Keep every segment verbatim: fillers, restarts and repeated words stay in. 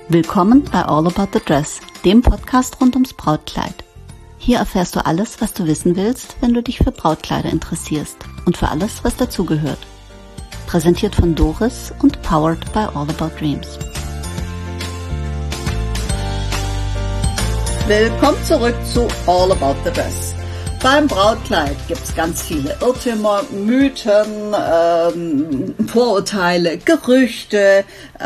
Willkommen bei All About the Dress, dem Podcast rund ums Brautkleid. Hier erfährst du alles, was du wissen willst, wenn du dich für Brautkleider interessierst und für alles, was dazugehört. Präsentiert von Doris und powered by All About Dreams. Willkommen zurück zu All About the Dress. Beim Brautkleid gibt es ganz viele Irrtümer, Mythen, ähm, Vorurteile, Gerüchte.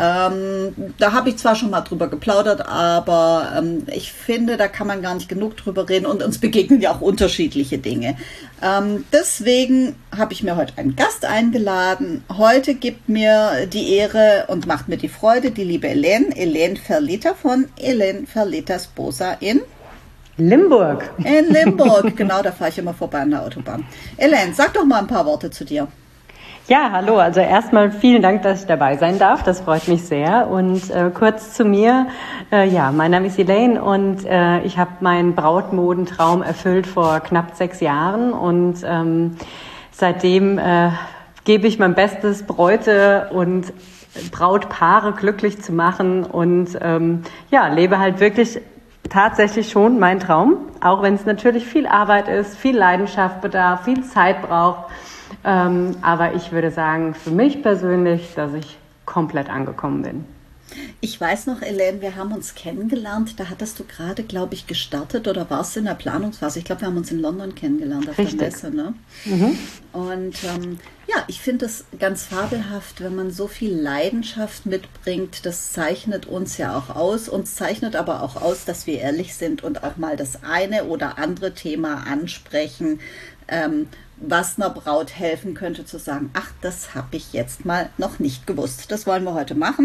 Ähm, da habe ich zwar schon mal drüber geplaudert, aber ähm, ich finde, da kann man gar nicht genug drüber reden und uns begegnen ja auch unterschiedliche Dinge. Ähm, deswegen habe ich mir heute einen Gast eingeladen. Heute gibt mir die Ehre und macht mir die Freude die liebe Elaine, Elaine Ferlita von Elaine Ferlita Sposa in Limburg. In Limburg, genau, da fahre ich immer vorbei an der Autobahn. Elaine, sag doch mal ein paar Worte zu dir. Ja, hallo, also erstmal vielen Dank, dass ich dabei sein darf, das freut mich sehr. Und äh, kurz zu mir, äh, ja, mein Name ist Elaine und äh, ich habe meinen Brautmodentraum erfüllt vor knapp sechs Jahren und ähm, seitdem äh, gebe ich mein Bestes, Bräute und Brautpaare glücklich zu machen und ähm, ja, lebe halt wirklich tatsächlich schon mein Traum, auch wenn es natürlich viel Arbeit ist, viel Leidenschaft bedarf, viel Zeit braucht. Ähm, aber ich würde sagen, für mich persönlich, dass ich komplett angekommen bin. Ich weiß noch, Elaine, wir haben uns kennengelernt, da hattest du gerade, glaube ich, gestartet oder warst du in der Planungsphase? Ich glaube, wir haben uns in London kennengelernt auf Richtig. der Messe, ne? Mhm. Und ähm, ja, ich finde es ganz fabelhaft, wenn man so viel Leidenschaft mitbringt. Das zeichnet uns ja auch aus. Uns zeichnet aber auch aus, dass wir ehrlich sind und auch mal das eine oder andere Thema ansprechen, ähm, was einer Braut helfen könnte, zu sagen, ach, das habe ich jetzt mal noch nicht gewusst. Das wollen wir heute machen.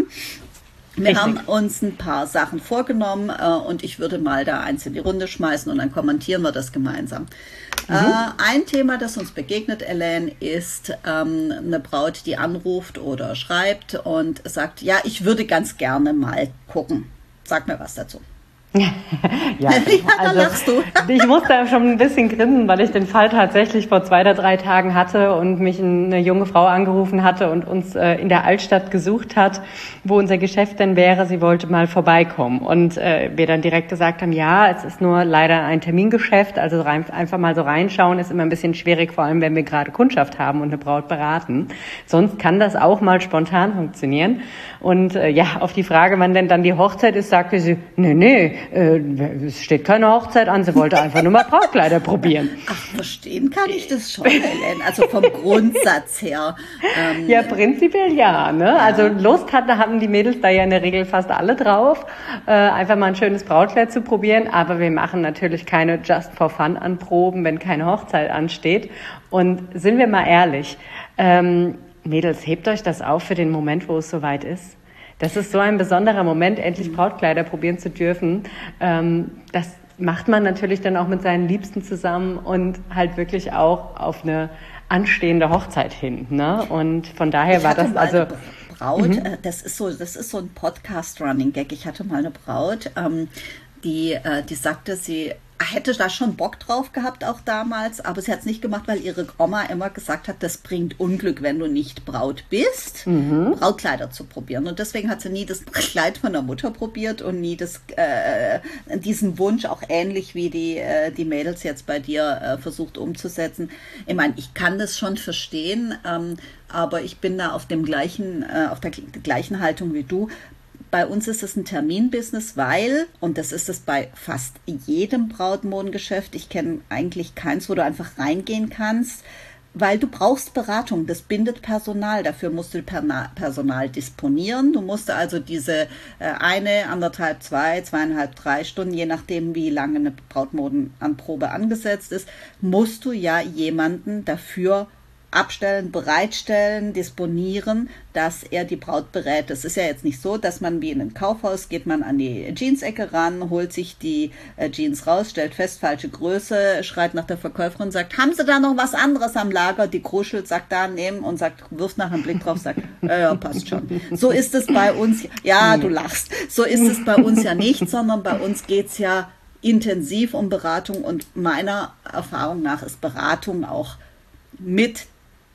Wir Richtig. haben uns ein paar Sachen vorgenommen äh, und ich würde mal da eins in die Runde schmeißen und dann kommentieren wir das gemeinsam. Mhm. Äh, ein Thema, das uns begegnet, Elaine, ist ähm, eine Braut, die anruft oder schreibt und sagt, ja, ich würde ganz gerne mal gucken. Sag mir was dazu. ja, ja, da also lachst du. Ich musste da schon ein bisschen grinsen, weil ich den Fall tatsächlich vor zwei oder drei Tagen hatte und mich eine junge Frau angerufen hatte und uns äh, in der Altstadt gesucht hat, wo unser Geschäft denn wäre. Sie wollte mal vorbeikommen und äh, wir dann direkt gesagt haben, ja, es ist nur leider ein Termingeschäft, also rein, einfach mal so reinschauen ist immer ein bisschen schwierig, vor allem wenn wir gerade Kundschaft haben und eine Braut beraten. Sonst kann das auch mal spontan funktionieren. Und äh, ja, auf die Frage, wann denn dann die Hochzeit ist, sagte sie, nee, nee, Äh, es steht keine Hochzeit an, sie wollte einfach nur mal Brautkleider probieren. Ach, verstehen kann ich das schon, Elaine, also vom Grundsatz her. Ähm, ja, prinzipiell ja, ne? Ja. Also Lust hatten, hatten die Mädels da ja in der Regel fast alle drauf, äh, einfach mal ein schönes Brautkleid zu probieren, aber wir machen natürlich keine Just for Fun Anproben, wenn keine Hochzeit ansteht. Und sind wir mal ehrlich, ähm, Mädels, hebt euch das auf für den Moment, wo es soweit ist? Das ist so ein besonderer Moment, endlich Brautkleider probieren zu dürfen. Ähm, das macht man natürlich dann auch mit seinen Liebsten zusammen und halt wirklich auch auf eine anstehende Hochzeit hin. Ne? Und von daher ich war das also Braut. Mhm. Das ist so, das ist so ein Podcast-Running-Gag. Ich hatte mal eine Braut, ähm, die, äh, die sagte, sie hätte da schon Bock drauf gehabt, auch damals, aber sie hat es nicht gemacht, weil ihre Oma immer gesagt hat, das bringt Unglück, wenn du nicht Braut bist, mhm. Brautkleider zu probieren. Und deswegen hat sie nie das Kleid von der Mutter probiert und nie das, äh, diesen Wunsch, auch ähnlich wie die, äh, die Mädels jetzt bei dir äh, versucht umzusetzen. Ich meine, ich kann das schon verstehen, ähm, aber ich bin da auf dem gleichen, äh, auf der gleichen Haltung wie du. Bei uns ist es ein Terminbusiness, weil, und das ist es bei fast jedem Brautmodengeschäft, ich kenne eigentlich keins, wo du einfach reingehen kannst, weil du brauchst Beratung, das bindet Personal, dafür musst du Personal disponieren, du musst also diese eine, anderthalb, zwei, zweieinhalb, drei Stunden, je nachdem wie lange eine Brautmodenanprobe angesetzt ist, musst du ja jemanden dafür abstellen, bereitstellen, disponieren, dass er die Braut berät. Es ist ja jetzt nicht so, dass man wie in ein Kaufhaus geht, man an die Jeans-Ecke ran, holt sich die äh, Jeans raus, stellt fest, falsche Größe, schreit nach der Verkäuferin, sagt, haben Sie da noch was anderes am Lager? Die kruschelt, sagt da, nehmen und sagt, wirft nachher einen Blick drauf, sagt, äh, ja, passt schon. So ist es bei uns, ja, du lachst, so ist es bei uns ja nicht, sondern bei uns geht's ja intensiv um Beratung und meiner Erfahrung nach ist Beratung auch mit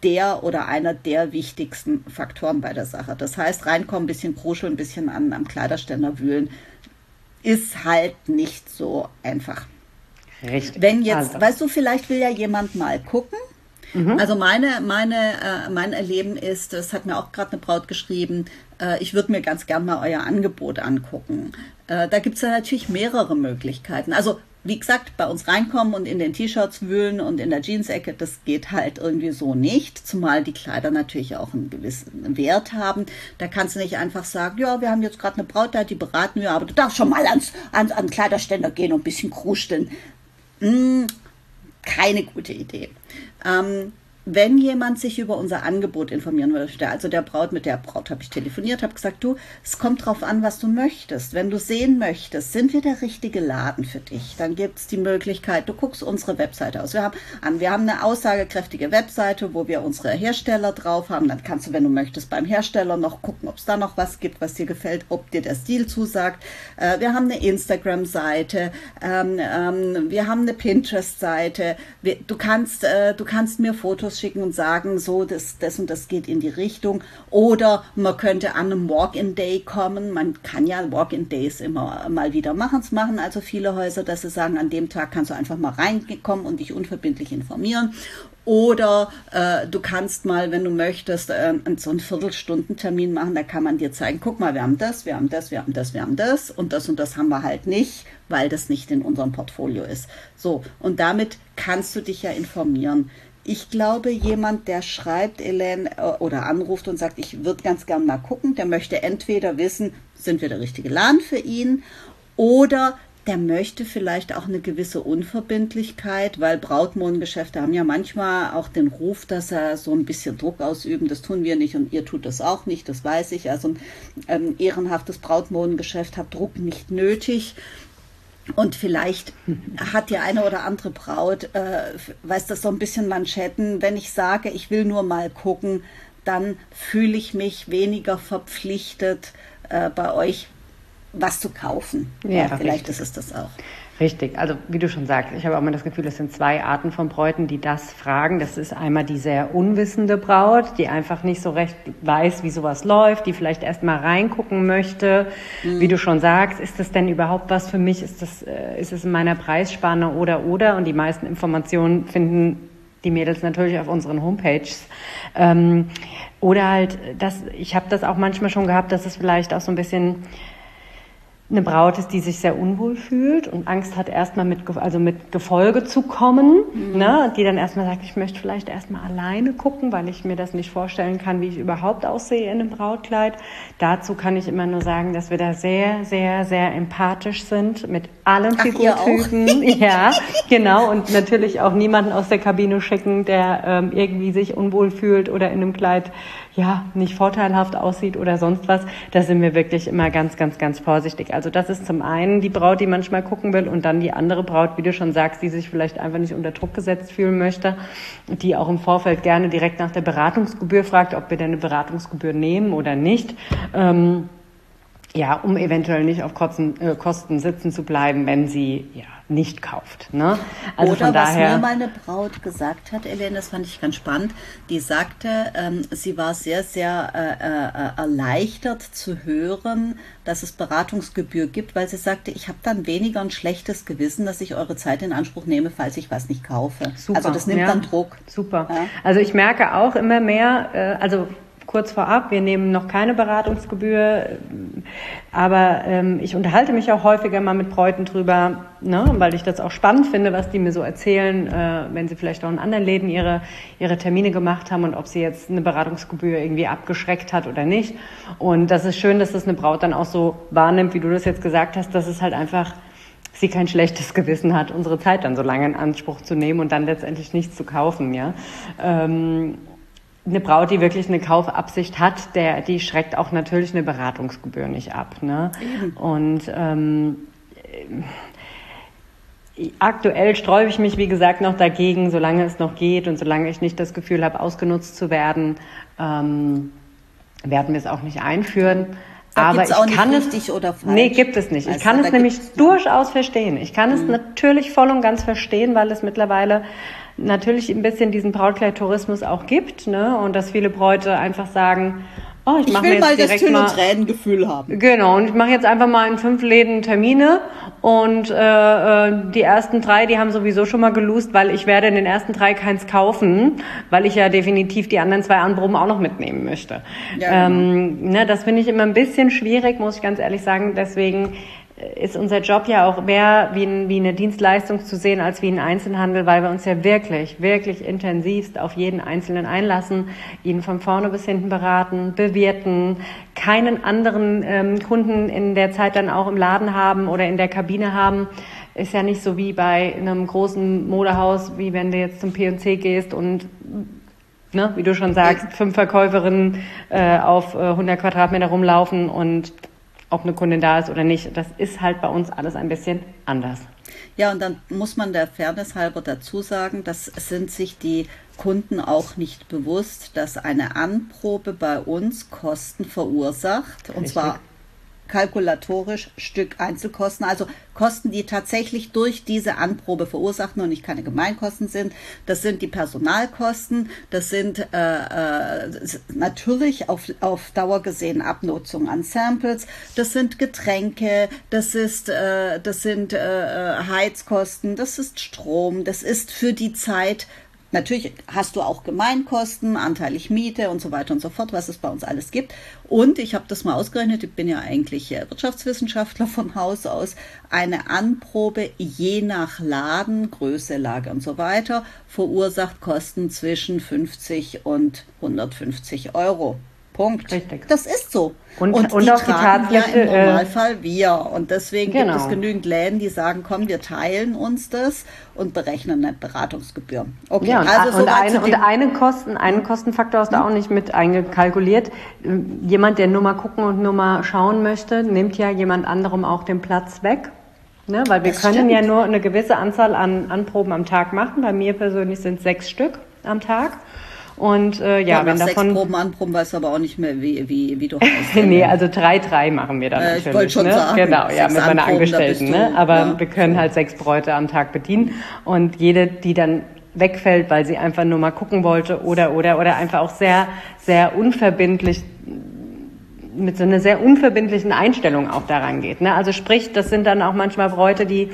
der oder einer der wichtigsten Faktoren bei der Sache. Das heißt, reinkommen, ein bisschen kruscheln, ein bisschen an, am Kleiderständer wühlen, ist halt nicht so einfach. Richtig. Wenn jetzt, also. weißt du, vielleicht will ja jemand mal gucken. Mhm. Also meine, meine, äh, mein Erleben ist, das hat mir auch gerade eine Braut geschrieben, äh, ich würde mir ganz gern mal euer Angebot angucken. Äh, da gibt es ja natürlich mehrere Möglichkeiten. Also wie gesagt, bei uns reinkommen und in den T-Shirts wühlen und in der Jeans-Ecke, das geht halt irgendwie so nicht, zumal die Kleider natürlich auch einen gewissen Wert haben. Da kannst du nicht einfach sagen, ja, wir haben jetzt gerade eine Braut da, die beraten wir, aber du darfst schon mal ans, ans, an den Kleiderständer gehen und ein bisschen kruscheln. Hm, keine gute Idee. Ähm, wenn jemand sich über unser Angebot informieren möchte, also der Braut, mit der Braut habe ich telefoniert, habe gesagt, du, es kommt drauf an, was du möchtest. Wenn du sehen möchtest, sind wir der richtige Laden für dich, dann gibt es die Möglichkeit, du guckst unsere Webseite aus. Wir haben, an, wir haben eine aussagekräftige Webseite, wo wir unsere Hersteller drauf haben. Dann kannst du, wenn du möchtest, beim Hersteller noch gucken, ob es da noch was gibt, was dir gefällt, ob dir der Stil zusagt. Äh, wir haben eine Instagram-Seite, ähm, ähm, wir haben eine Pinterest-Seite. Wir, du kannst, äh, du kannst mir Fotos schicken und sagen, so, das, das und das geht in die Richtung. Oder man könnte an einem Walk-in-Day kommen. Man kann ja Walk-in-Days immer mal wieder machen. Es machen also viele Häuser, dass sie sagen, an dem Tag kannst du einfach mal reinkommen und dich unverbindlich informieren. Oder äh, du kannst mal, wenn du möchtest, äh, so einen Viertelstundentermin machen, da kann man dir zeigen, guck mal, wir haben das, wir haben das, wir haben das, wir haben das und das und das haben wir halt nicht, weil das nicht in unserem Portfolio ist. So, und damit kannst du dich ja informieren. Ich glaube, jemand, der schreibt, Elaine, oder anruft und sagt, ich würde ganz gern mal gucken, der möchte entweder wissen, sind wir der richtige Laden für ihn, oder der möchte vielleicht auch eine gewisse Unverbindlichkeit, weil Brautmodengeschäfte haben ja manchmal auch den Ruf, dass er so ein bisschen Druck ausüben. Das tun wir nicht und ihr tut das auch nicht, das weiß ich. Also ein ähm, ehrenhaftes Brautmodengeschäft hat Druck nicht nötig. Und vielleicht hat die eine oder andere Braut, äh, weiß das so ein bisschen Manschetten, wenn ich sage, ich will nur mal gucken, dann fühle ich mich weniger verpflichtet, äh, bei euch was zu kaufen. Ja, ja, vielleicht richtig. Ist es das auch. Richtig, also wie du schon sagst, ich habe auch immer das Gefühl, es sind zwei Arten von Bräuten, die das fragen. Das ist einmal die sehr unwissende Braut, die einfach nicht so recht weiß, wie sowas läuft, die vielleicht erst mal reingucken möchte. Mhm. Wie du schon sagst, ist das denn überhaupt was für mich? Ist das, äh, ist es in meiner Preisspanne oder, oder? Und die meisten Informationen finden die Mädels natürlich auf unseren Homepages. Ähm, oder halt, das, ich habe das auch manchmal schon gehabt, dass es vielleicht auch so ein bisschen eine Braut ist, die sich sehr unwohl fühlt und Angst hat, erstmal mit, also mit Gefolge zu kommen, mhm. ne? Die dann erstmal sagt, ich möchte vielleicht erstmal alleine gucken, weil ich mir das nicht vorstellen kann, wie ich überhaupt aussehe in einem Brautkleid. Dazu kann ich immer nur sagen, dass wir da sehr, sehr, sehr empathisch sind mit allen Ach, Figurtypen. Ja, genau. Und natürlich auch niemanden aus der Kabine schicken, der ähm, irgendwie sich unwohl fühlt oder in einem Kleid ja nicht vorteilhaft aussieht oder sonst was. Da sind wir wirklich immer ganz, ganz, ganz vorsichtig. Also das ist zum einen die Braut, die manchmal gucken will, und dann die andere Braut, wie du schon sagst, die sich vielleicht einfach nicht unter Druck gesetzt fühlen möchte, die auch im Vorfeld gerne direkt nach der Beratungsgebühr fragt, ob wir denn eine Beratungsgebühr nehmen oder nicht. Ähm, ja, um eventuell nicht auf Kosten, äh, Kosten sitzen zu bleiben, wenn sie ja nicht kauft. Ne? Also Oder von was daher, mir mal eine Braut gesagt hat, Elaine, das fand ich ganz spannend, die sagte, ähm, sie war sehr, sehr äh, äh, erleichtert zu hören, dass es Beratungsgebühr gibt, weil sie sagte, ich habe dann weniger ein schlechtes Gewissen, dass ich eure Zeit in Anspruch nehme, falls ich was nicht kaufe. Super, also das nimmt ja, dann Druck. Super. Ja? Also ich merke auch immer mehr, äh, also kurz vorab, wir nehmen noch keine Beratungsgebühr, aber ähm, ich unterhalte mich auch häufiger mal mit Bräuten drüber, ne, weil ich das auch spannend finde, was die mir so erzählen, äh, wenn sie vielleicht auch in anderen Läden ihre, ihre Termine gemacht haben und ob sie jetzt eine Beratungsgebühr irgendwie abgeschreckt hat oder nicht. Und das ist schön, dass das eine Braut dann auch so wahrnimmt, wie du das jetzt gesagt hast, dass es halt einfach sie kein schlechtes Gewissen hat, unsere Zeit dann so lange in Anspruch zu nehmen und dann letztendlich nichts zu kaufen, ja. Ähm, Eine Braut, die wirklich eine Kaufabsicht hat, der, die schreckt auch natürlich eine Beratungsgebühr nicht ab. Ne? Mhm. Und ähm, aktuell sträube ich mich, wie gesagt, noch dagegen, solange es noch geht und solange ich nicht das Gefühl habe, ausgenutzt zu werden, ähm, werden wir es auch nicht einführen. Da aber ich auch kann nicht es richtig oder falsch. Nee, gibt es nicht. Ich kann es nämlich durchaus verstehen. Ich kann es mhm. natürlich voll und ganz verstehen, weil es mittlerweile natürlich ein bisschen diesen Brautkleidtourismus auch gibt, ne? Und dass viele Bräute einfach sagen, oh, ich, ich mach will mir jetzt mal das direkt Tüll- mal und Tränengefühl haben. Genau, und ich mache jetzt einfach mal in fünf Läden Termine und äh, die ersten drei, die haben sowieso schon mal geloost, weil ich werde in den ersten drei keins kaufen, weil ich ja definitiv die anderen zwei Anproben auch noch mitnehmen möchte. Ja, genau. ähm, ne, das finde ich immer ein bisschen schwierig, muss ich ganz ehrlich sagen. Deswegen ist unser Job ja auch mehr wie, ein, wie eine Dienstleistung zu sehen als wie ein Einzelhandel, weil wir uns ja wirklich, wirklich intensivst auf jeden Einzelnen einlassen, ihn von vorne bis hinten beraten, bewirten, keinen anderen ähm, Kunden in der Zeit dann auch im Laden haben oder in der Kabine haben. Ist ja nicht so wie bei einem großen Modehaus, wie wenn du jetzt zum P und C gehst und ne, wie du schon sagst, fünf Verkäuferinnen äh, auf äh, hundert Quadratmeter rumlaufen und ob eine Kundin da ist oder nicht, das ist halt bei uns alles ein bisschen anders. Ja, und dann muss man der Fairness halber dazu sagen, das sind sich die Kunden auch nicht bewusst, dass eine Anprobe bei uns Kosten verursacht, und Richtig. zwar kalkulatorisch Stück Einzelkosten, also Kosten, die tatsächlich durch diese Anprobe verursachen und nicht keine Gemeinkosten sind. Das sind die Personalkosten, das sind äh, äh, natürlich auf, auf Dauer gesehen Abnutzung an Samples, das sind Getränke, das ist äh, das sind äh, Heizkosten, das ist Strom, das ist für die Zeit. Natürlich hast du auch Gemeinkosten, anteilig Miete und so weiter und so fort, was es bei uns alles gibt. Und ich habe das mal ausgerechnet, ich bin ja eigentlich Wirtschaftswissenschaftler von Haus aus, eine Anprobe je nach Laden, Größe, Lage und so weiter verursacht Kosten zwischen fünfzig und hundertfünfzig Euro. Punkt. Richtig. Das ist so. Und, und, und die auch die tragen Tatsache, ja im Normalfall wir. Und deswegen genau. gibt es genügend Läden, die sagen, komm, wir teilen uns das und berechnen eine Beratungsgebühr. Okay, ja, und, also und, eine, und einen, Kosten, einen Kostenfaktor hast du auch nicht mit eingekalkuliert. Jemand, der nur mal gucken und nur mal schauen möchte, nimmt ja jemand anderem auch den Platz weg. Ne? Weil wir das können stimmt. ja nur eine gewisse Anzahl an Anproben am Tag machen. Bei mir persönlich sind es sechs Stück am Tag. Und äh, ja, ja wenn nach davon sechs Proben anproben weißt du aber auch nicht mehr, wie wie wie du heißt. Nee, also drei, drei machen wir dann äh, natürlich. Ich wollte schon ne? sagen. Genau, ja, mit meiner Angestellten. Ne? Aber ja. wir können halt sechs Bräute am Tag bedienen und jede, die dann wegfällt, weil sie einfach nur mal gucken wollte oder oder oder einfach auch sehr sehr unverbindlich mit so einer sehr unverbindlichen Einstellung auch daran geht. Ne? Also sprich, das sind dann auch manchmal Bräute, die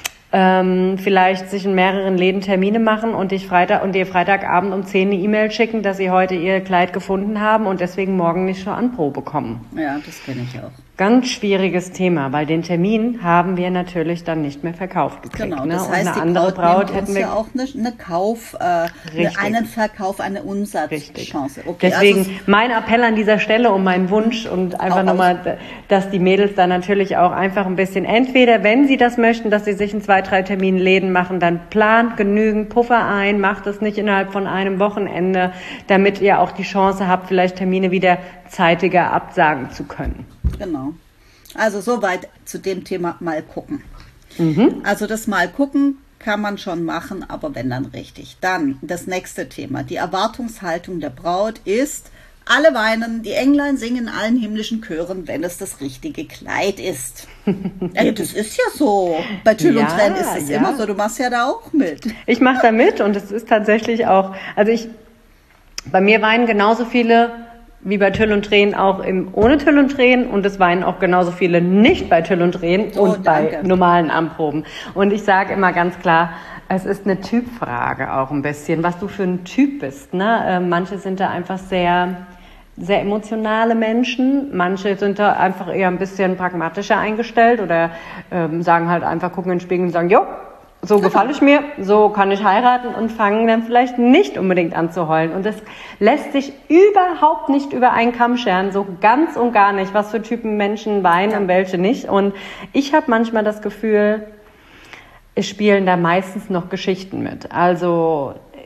ähm, vielleicht sich in mehreren Läden Termine machen und dich Freitag und dir Freitagabend um zehn eine E-Mail schicken, dass sie heute ihr Kleid gefunden haben und deswegen morgen nicht zur Anprobe kommen. Ja, das kenne ich auch. Ganz schwieriges Thema, weil den Termin haben wir natürlich dann nicht mehr verkauft gekriegt. Genau, ne? das und heißt, eine die andere Braut, Braut hätten wir ja auch eine, eine Kauf, äh, einen Verkauf, eine Umsatzchance. Okay, deswegen also mein Appell an dieser Stelle und mein Wunsch und einfach nochmal, dass die Mädels dann natürlich auch einfach ein bisschen, entweder wenn sie das möchten, dass sie sich in zwei, drei Terminen Läden machen, dann plant genügend Puffer ein, macht das nicht innerhalb von einem Wochenende, damit ihr auch die Chance habt, vielleicht Termine wieder zeitiger absagen zu können. Genau. Also soweit zu dem Thema mal gucken. Mhm. Also das mal gucken kann man schon machen, aber wenn dann richtig. Dann das nächste Thema. Die Erwartungshaltung der Braut ist, alle weinen, die Englein singen in allen himmlischen Chören, wenn es das richtige Kleid ist. Ja, das ist ja so. Bei Tüll ja, und Tränen ist es ja. immer so. Du machst ja da auch mit. Ich mache da mit und es ist tatsächlich auch, also ich, bei mir weinen genauso viele wie bei Tüll und Tränen auch im ohne Tüll und Tränen und es weinen auch genauso viele nicht bei Tüll und Tränen oh, und danke. bei normalen Anproben. Und ich sage immer ganz klar, es ist eine Typfrage auch ein bisschen, was du für ein Typ bist. Ne? Äh, manche sind da einfach sehr, sehr emotionale Menschen, manche sind da einfach eher ein bisschen pragmatischer eingestellt oder ähm, sagen halt einfach, gucken in den Spiegel und sagen, jo, so gefalle ich mir, so kann ich heiraten und fangen dann vielleicht nicht unbedingt an zu heulen. Und das lässt sich überhaupt nicht über einen Kamm scheren, so ganz und gar nicht, was für Typen Menschen weinen und welche nicht. Und ich habe manchmal das Gefühl, es spielen da meistens noch Geschichten mit. Also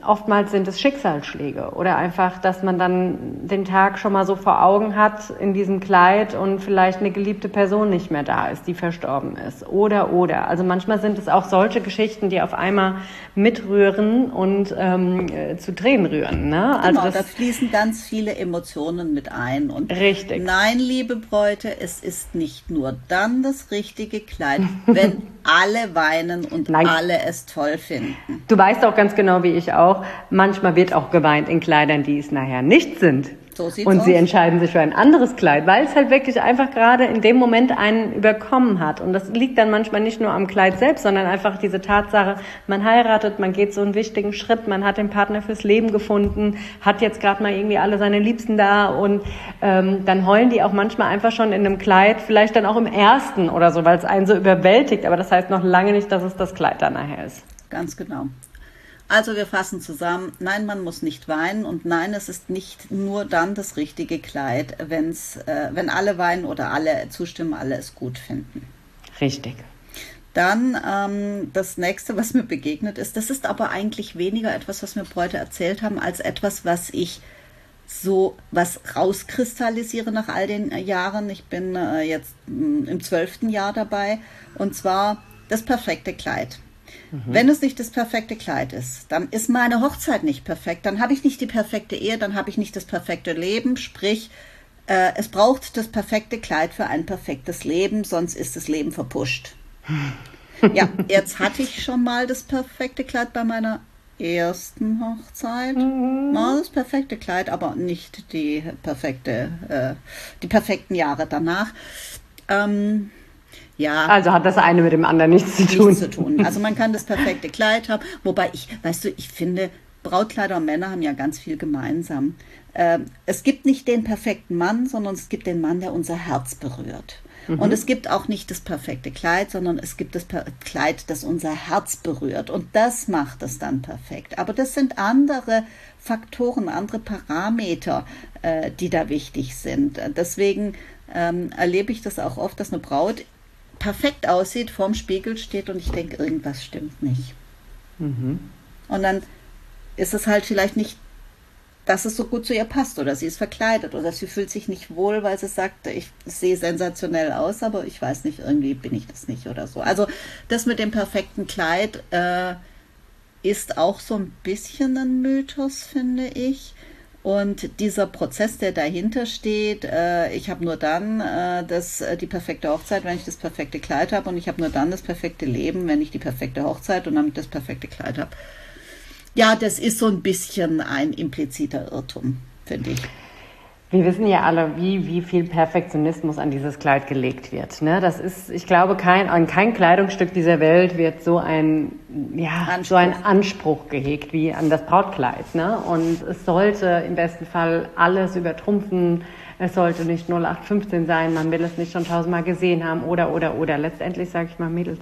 oftmals sind es Schicksalsschläge oder einfach, dass man dann den Tag schon mal so vor Augen hat in diesem Kleid und vielleicht eine geliebte Person nicht mehr da ist, die verstorben ist. Oder, oder. Also manchmal sind es auch solche Geschichten, die auf einmal mitrühren und ähm, zu Tränen rühren. Ne? Also genau, das, da fließen ganz viele Emotionen mit ein. Und richtig. Nein, liebe Bräute, es ist nicht nur dann das richtige Kleid, wenn alle weinen und Nein. alle es toll finden. Du weißt auch ganz genau, wie ich auch, manchmal wird auch geweint in Kleidern, die es nachher nicht sind. So sieht's und aus. Sie entscheiden sich für ein anderes Kleid, weil es halt wirklich einfach gerade in dem Moment einen überkommen hat. Und das liegt dann manchmal nicht nur am Kleid selbst, sondern einfach diese Tatsache, man heiratet, man geht so einen wichtigen Schritt, man hat den Partner fürs Leben gefunden, hat jetzt gerade mal irgendwie alle seine Liebsten da und ähm, dann heulen die auch manchmal einfach schon in einem Kleid, vielleicht dann auch im ersten oder so, weil es einen so überwältigt. Aber das heißt noch lange nicht, dass es das Kleid dann nachher ist. Ganz genau. Also wir fassen zusammen, nein, man muss nicht weinen und nein, es ist nicht nur dann das richtige Kleid, wenn's, äh, wenn alle weinen oder alle zustimmen, alle es gut finden. Richtig. Dann ähm, das nächste, was mir begegnet ist, das ist aber eigentlich weniger etwas, was mir Bräute erzählt haben, als etwas, was ich so was rauskristallisiere nach all den äh, Jahren. Ich bin äh, jetzt mh, im zwölften Jahr dabei und zwar das perfekte Kleid. Wenn es nicht das perfekte Kleid ist, dann ist meine Hochzeit nicht perfekt, dann habe ich nicht die perfekte Ehe, dann habe ich nicht das perfekte Leben, sprich, äh, es braucht das perfekte Kleid für ein perfektes Leben, sonst ist das Leben verpusht. Ja, jetzt hatte ich schon mal das perfekte Kleid bei meiner ersten Hochzeit, mhm. ja, das perfekte Kleid, aber nicht die perfekte, äh, die perfekten Jahre danach. Ähm, Ja, also hat das eine mit dem anderen nichts zu tun. Nichts zu tun. Also man kann das perfekte Kleid haben, wobei ich, weißt du, ich finde, Brautkleider und Männer haben ja ganz viel gemeinsam. Äh, es gibt nicht den perfekten Mann, sondern es gibt den Mann, der unser Herz berührt. Mhm. Und es gibt auch nicht das perfekte Kleid, sondern es gibt das per- Kleid, das unser Herz berührt. Und das macht es dann perfekt. Aber das sind andere Faktoren, andere Parameter, äh, die da wichtig sind. Deswegen ähm, erlebe ich das auch oft, dass eine Braut perfekt aussieht, vorm Spiegel steht und ich denke, irgendwas stimmt nicht. Mhm. Und dann ist es halt vielleicht nicht, dass es so gut zu ihr passt oder sie ist verkleidet oder sie fühlt sich nicht wohl, weil sie sagt, ich sehe sensationell aus, aber ich weiß nicht, irgendwie bin ich das nicht oder so. Also das mit dem perfekten Kleid äh, ist auch so ein bisschen ein Mythos, finde ich. Und dieser Prozess, der dahinter steht, äh, ich habe nur dann äh, das, äh, die perfekte Hochzeit, wenn ich das perfekte Kleid habe und ich habe nur dann das perfekte Leben, wenn ich die perfekte Hochzeit und damit das perfekte Kleid habe. Ja, das ist so ein bisschen ein impliziter Irrtum, finde ich. Wir wissen ja alle, wie, wie viel Perfektionismus an dieses Kleid gelegt wird. Ne? Das ist, ich glaube, kein, an kein Kleidungsstück dieser Welt wird so ein, ja, Anspruch. so ein Anspruch gehegt wie an das Brautkleid. Ne? Und es sollte im besten Fall alles übertrumpfen. Es sollte nicht null acht fünfzehn sein, man will es nicht schon tausendmal gesehen haben oder, oder, oder. Letztendlich sage ich mal, Mädels,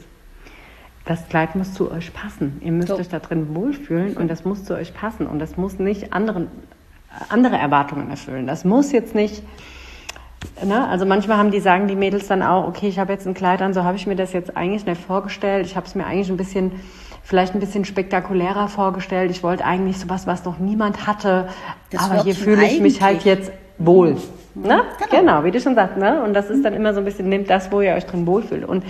das Kleid muss zu euch passen. Ihr müsst so. euch da drin wohlfühlen und das muss zu euch passen. Und das muss nicht anderen andere Erwartungen erfüllen. Das muss jetzt nicht, ne? Also manchmal haben die, sagen die Mädels dann auch, okay, ich habe jetzt ein Kleid an, so habe ich mir das jetzt eigentlich nicht vorgestellt. Ich habe es mir eigentlich ein bisschen, vielleicht ein bisschen spektakulärer vorgestellt. Ich wollte eigentlich sowas, was noch niemand hatte. Das aber hier fühle ich mich halt jetzt wohl. Mhm. Ne? Genau. Genau, wie du schon sagst. Ne? Und das ist dann immer so ein bisschen, nehmt das, wo ihr euch drin wohlfühlt. Und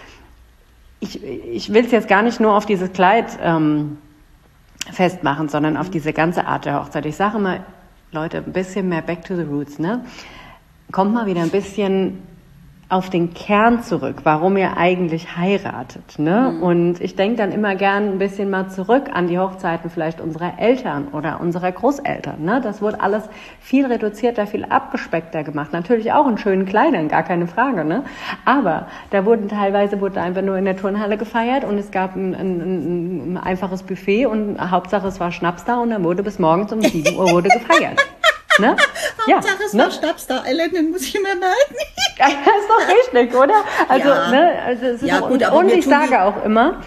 ich, ich will es jetzt gar nicht nur auf dieses Kleid ähm, festmachen, sondern auf diese ganze Art der Hochzeit. Ich sage immer, Leute, ein bisschen mehr back to the roots, ne? Kommt mal wieder ein bisschen auf den Kern zurück, warum ihr eigentlich heiratet, ne? Mhm. Und ich denke dann immer gern ein bisschen mal zurück an die Hochzeiten vielleicht unserer Eltern oder unserer Großeltern, ne? Das wurde alles viel reduzierter, viel abgespeckter gemacht. Natürlich auch in schönen Kleidern, gar keine Frage, ne? Aber da wurden teilweise wurde einfach nur in der Turnhalle gefeiert und es gab ein, ein, ein einfaches Buffet und Hauptsache es war Schnaps da und dann wurde bis morgens um sieben Uhr wurde gefeiert. Ne? Hauptsache ja, es ne? war Schnaps da, Ellen, den muss ich mir merken. Das ist doch richtig, oder? Also, ja. ne, also es ist ja, auch, gut, und, und ich sage auch immer,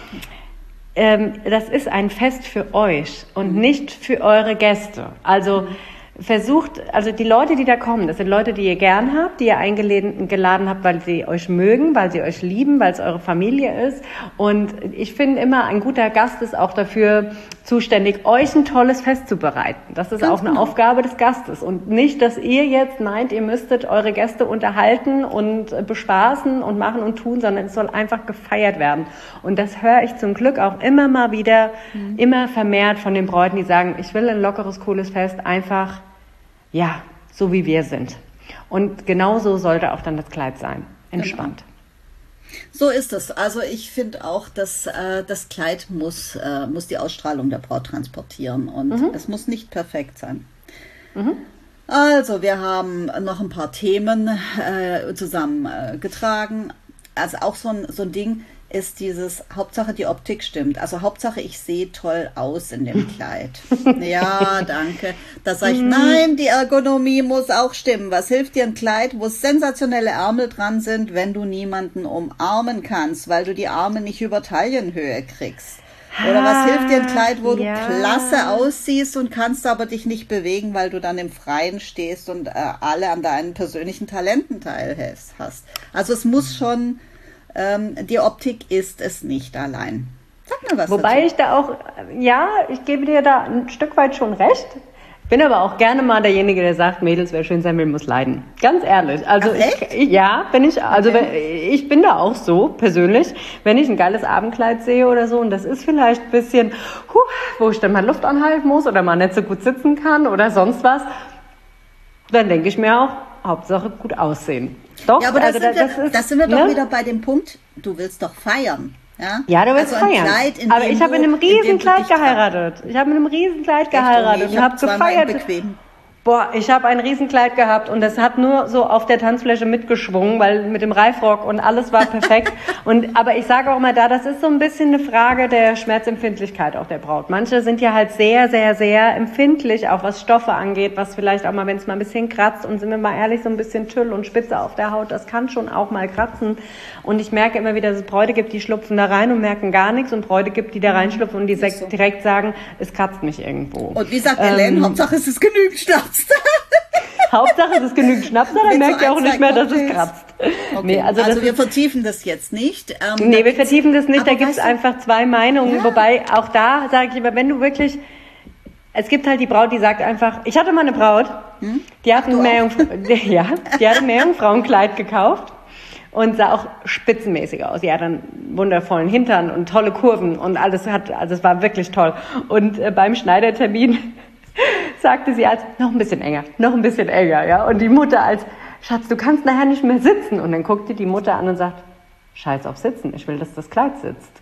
ähm, das ist ein Fest für euch und mhm. nicht für eure Gäste. Also mhm. versucht, also die Leute, die da kommen, das sind Leute, die ihr gern habt, die ihr eingeladen geladen habt, weil sie euch mögen, weil sie euch lieben, weil es eure Familie ist. Und ich finde immer, ein guter Gast ist auch dafür zuständig, euch ein tolles Fest zu bereiten. Das ist Ganz auch eine genau. Aufgabe des Gastes. Und nicht, dass ihr jetzt meint, ihr müsstet eure Gäste unterhalten und bespaßen und machen und tun, sondern es soll einfach gefeiert werden. Und das höre ich zum Glück auch immer mal wieder, mhm. immer vermehrt von den Bräuten, die sagen, ich will ein lockeres, cooles Fest, einfach, ja, so wie wir sind. Und genauso sollte auch dann das Kleid sein. Entspannt. Genau. So ist es. Also ich finde auch, dass äh, das Kleid muss, äh, muss die Ausstrahlung der Braut transportieren und mhm. es muss nicht perfekt sein. Mhm. Also wir haben noch ein paar Themen äh, zusammengetragen. Äh, also auch so ein, so ein Ding ist dieses, Hauptsache die Optik stimmt. Also Hauptsache ich sehe toll aus in dem Kleid. Ja, danke. Da sage ich, nein, die Ergonomie muss auch stimmen. Was hilft dir ein Kleid, wo sensationelle Ärmel dran sind, wenn du niemanden umarmen kannst, weil du die Arme nicht über Taillenhöhe kriegst? Oder was hilft dir ein Kleid, wo du ja. klasse aussiehst und kannst aber dich nicht bewegen, weil du dann im Freien stehst und äh, alle an deinen persönlichen Talenten teilhast? Also es muss schon... Ähm, die Optik ist es nicht allein. Sag mal was Wobei dazu. ich da auch, ja, ich gebe dir da ein Stück weit schon recht. Bin aber auch gerne mal derjenige, der sagt, Mädels, wer schön sein will, muss leiden. Ganz ehrlich. Also Ach, echt? Ich, ja, bin ich. Also okay. ich bin da auch so persönlich, wenn ich ein geiles Abendkleid sehe oder so und das ist vielleicht ein bisschen, huh, wo ich dann mal Luft anhalten muss oder mal nicht so gut sitzen kann oder sonst was, dann denke ich mir auch, Hauptsache gut aussehen. Doch, ja, aber das, also sind, das, wir, ist, das sind wir doch ne? wieder bei dem Punkt, du willst doch feiern. Ja, ja du willst also feiern. Kleid, in aber dem ich habe in einem du, in riesen Kleid tra- geheiratet. Ich habe in einem riesen Kleid Echt, geheiratet okay, und habe gefeiert. Bequem. Boah, ich habe ein Riesenkleid gehabt und das hat nur so auf der Tanzfläche mitgeschwungen, weil mit dem Reifrock und alles war perfekt. und aber ich sage auch immer da, das ist so ein bisschen eine Frage der Schmerzempfindlichkeit auch der Braut. Manche sind ja halt sehr, sehr, sehr empfindlich, auch was Stoffe angeht, was vielleicht auch mal, wenn es mal ein bisschen kratzt und sind wir mal ehrlich, so ein bisschen Tüll und Spitze auf der Haut, das kann schon auch mal kratzen. Und ich merke immer wieder, dass es Bräute gibt, die schlupfen da rein und merken gar nichts und Bräute gibt, die da reinschlupfen und die so. direkt sagen, es kratzt mich irgendwo. Und wie sagt Elaine, ähm, Hauptsache es ist genügend Schnaps. Hauptsache es ist genügend Schnaps, dann merkt ihr auch nicht mehr, dass es kratzt. Okay. Nee, also also wir vertiefen das jetzt nicht. Ähm, nee, wir vertiefen das nicht, da gibt es einfach zwei Meinungen. Ja. Wobei auch da sage ich immer, wenn du wirklich, es gibt halt die Braut, die sagt einfach, ich hatte mal eine Braut, hm? die hat ein Meerjungfrau, ja, die hat ein Meerjungfrauenkleid gekauft und sah auch spitzenmäßig aus. Die hat einen wundervollen Hintern und tolle Kurven und alles hat, also es war wirklich toll. Und äh, beim Schneidertermin sagte sie als, noch ein bisschen enger, noch ein bisschen enger, ja. Und die Mutter als, Schatz, du kannst nachher nicht mehr sitzen. Und dann guckte die Mutter an und sagt, scheiß auf Sitzen, ich will, dass das Kleid sitzt.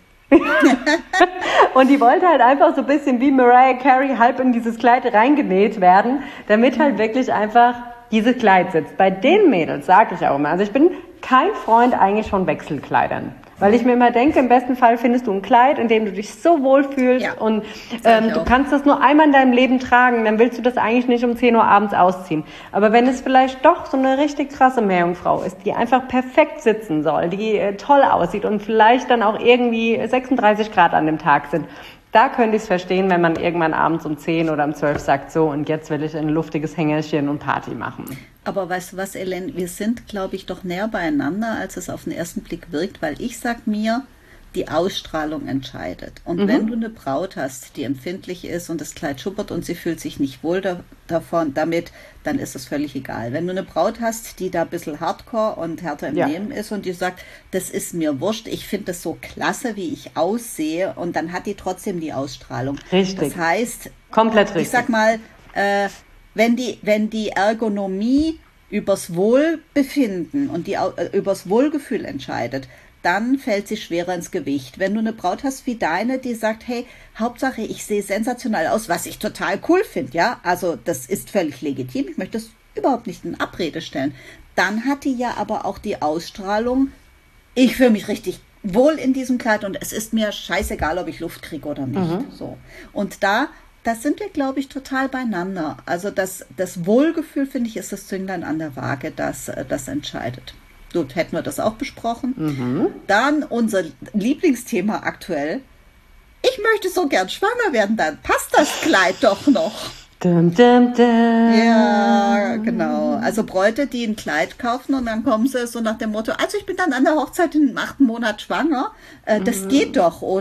Und die wollte halt einfach so ein bisschen wie Mariah Carey halb in dieses Kleid reingenäht werden, damit halt wirklich einfach dieses Kleid sitzt. Bei den Mädels sage ich auch immer, also ich bin kein Freund eigentlich von Wechselkleidern. Weil ich mir immer denke, im besten Fall findest du ein Kleid, in dem du dich so wohl fühlst ja, und ähm, du kannst das nur einmal in deinem Leben tragen, dann willst du das eigentlich nicht um zehn Uhr abends ausziehen. Aber wenn es vielleicht doch so eine richtig krasse Meerjungfrau ist, die einfach perfekt sitzen soll, die äh, toll aussieht und vielleicht dann auch irgendwie sechsunddreißig Grad an dem Tag sind, da könnte ich es verstehen, wenn man irgendwann abends um zehn oder um zwölf sagt, so und jetzt will ich ein luftiges Hängerchen und Party machen. Aber weißt du was, Elaine, wir sind, glaube ich, doch näher beieinander, als es auf den ersten Blick wirkt, weil ich sag mir, die Ausstrahlung entscheidet. Und mhm. wenn du eine Braut hast, die empfindlich ist und das Kleid schuppert und sie fühlt sich nicht wohl da, davon, damit, dann ist es völlig egal. Wenn du eine Braut hast, die da ein bisschen hardcore und härter im ja. Nehmen ist und die sagt, das ist mir wurscht, ich finde das so klasse, wie ich aussehe, und dann hat die trotzdem die Ausstrahlung. Richtig. Das heißt, komplett richtig. Ich sag mal, äh, wenn die, wenn die Ergonomie übers Wohlbefinden und die, äh, übers Wohlgefühl entscheidet, dann fällt sie schwerer ins Gewicht. Wenn du eine Braut hast wie deine, die sagt, hey, Hauptsache ich sehe sensationell aus, was ich total cool finde, ja, also das ist völlig legitim, ich möchte das überhaupt nicht in Abrede stellen, dann hat die ja aber auch die Ausstrahlung, ich fühle mich richtig wohl in diesem Kleid und es ist mir scheißegal, ob ich Luft kriege oder nicht. Mhm. So. Und da, das sind wir, glaube ich, total beieinander. Also das, das Wohlgefühl, finde ich, ist das Zünglein an der Waage, das, das entscheidet. Gut, hätten wir das auch besprochen. Mhm. Dann unser Lieblingsthema aktuell. Ich möchte so gern schwanger werden, dann passt das Kleid doch noch. Dum, dum, dum. Ja, genau. Also Bräute, die ein Kleid kaufen und dann kommen sie so nach dem Motto, also ich bin dann an der Hochzeit im achten Monat schwanger. Äh, das mhm. geht doch, oder?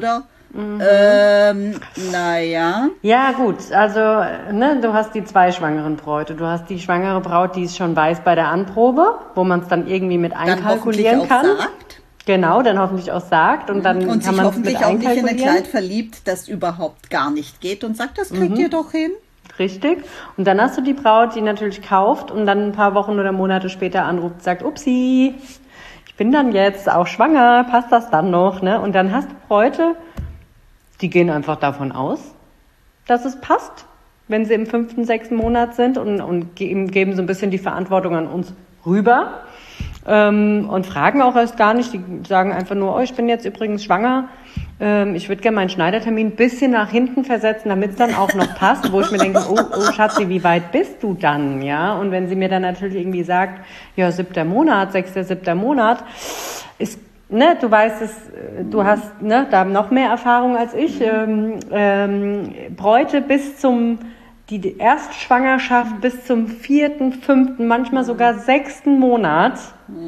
Mhm. Ähm, naja. Ja, gut, also ne, du hast die zwei schwangeren Bräute. Du hast die schwangere Braut, die es schon weiß bei der Anprobe, wo man es dann irgendwie mit einkalkulieren dann kann. Sagt. Genau, dann hoffentlich auch sagt und dann und kann sich man hoffentlich mit auch nicht in ein einkalkulieren. Kleid verliebt, das überhaupt gar nicht geht und sagt, das kriegt Mhm. ihr doch hin. Richtig. Und dann hast du die Braut, die natürlich kauft und dann ein paar Wochen oder Monate später anruft und sagt, upsi, ich bin dann jetzt auch schwanger, passt das dann noch? Ne? Und dann hast du Bräute, die gehen einfach davon aus, dass es passt, wenn sie im fünften, sechsten Monat sind und, und geben, geben so ein bisschen die Verantwortung an uns rüber ähm, und fragen auch erst gar nicht. Die sagen einfach nur, oh, ich bin jetzt übrigens schwanger. Ähm, ich würde gerne meinen Schneidertermin ein bisschen nach hinten versetzen, damit es dann auch noch passt, wo ich mir denke, oh, oh Schatzi, wie weit bist du dann? Ja, und wenn sie mir dann natürlich irgendwie sagt, ja, siebter Monat, sechster, siebter Monat, ist Ne, du weißt es, du hast ne, da noch mehr Erfahrung als ich. Ähm, ähm, Bräute bis zum, die Erstschwangerschaft bis zum vierten, fünften, manchmal sogar sechsten Monat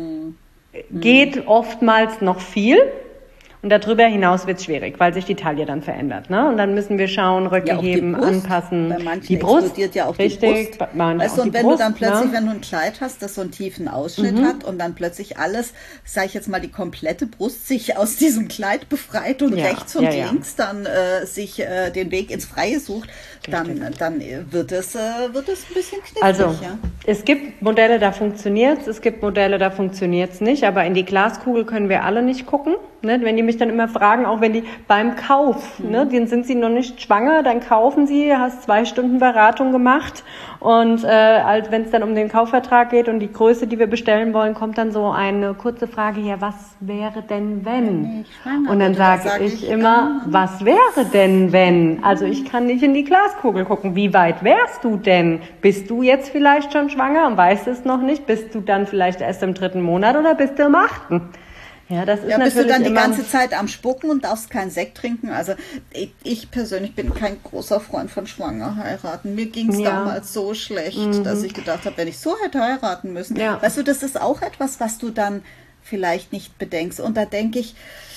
geht oftmals noch viel. Und darüber hinaus wird es schwierig, weil sich die Taille dann verändert. Ne? Und dann müssen wir schauen, Röcke ja, heben, Brust. anpassen. Bei manchen die Brust explodiert ja auch richtig, die Brust. Weißt du, und wenn Brust, du dann plötzlich, ne? wenn du ein Kleid hast, das so einen tiefen Ausschnitt mhm. hat und dann plötzlich alles, sag ich jetzt mal, die komplette Brust sich aus diesem Kleid befreit und ja, rechts und ja, ja. links dann äh, sich äh, den Weg ins Freie sucht, dann, dann wird, es, äh, wird es ein bisschen knifflig. Also, ja. es gibt Modelle, da funktioniert es, es gibt Modelle, da funktioniert es nicht, aber in die Glaskugel können wir alle nicht gucken. Ne? Wenn die mich dann immer fragen, auch wenn die beim Kauf, mhm. ne, dann sind sie noch nicht schwanger, dann kaufen sie, hast zwei Stunden Beratung gemacht und äh, als wenn es dann um den Kaufvertrag geht und die Größe, die wir bestellen wollen, kommt dann so eine kurze Frage, ja, was wäre denn wenn? wenn und dann sage sag ich, ich immer, äh, was wäre denn wenn? Also ich kann nicht in die Glaskugel gucken, wie weit wärst du denn? Bist du jetzt vielleicht schon schwanger und weißt es noch nicht? Bist du dann vielleicht erst im dritten Monat oder bist du im achten? Ja, das ist ja, bist du dann die immer ganze Zeit am Spucken und darfst keinen Sekt trinken? Also ich, ich persönlich bin kein großer Freund von Schwanger heiraten. Mir ging es ja. damals so schlecht, mhm. dass ich gedacht habe, wenn ich so hätte heiraten müssen. Ja. Weißt du, das ist auch etwas, was du dann vielleicht nicht bedenkst. Und da denke ich,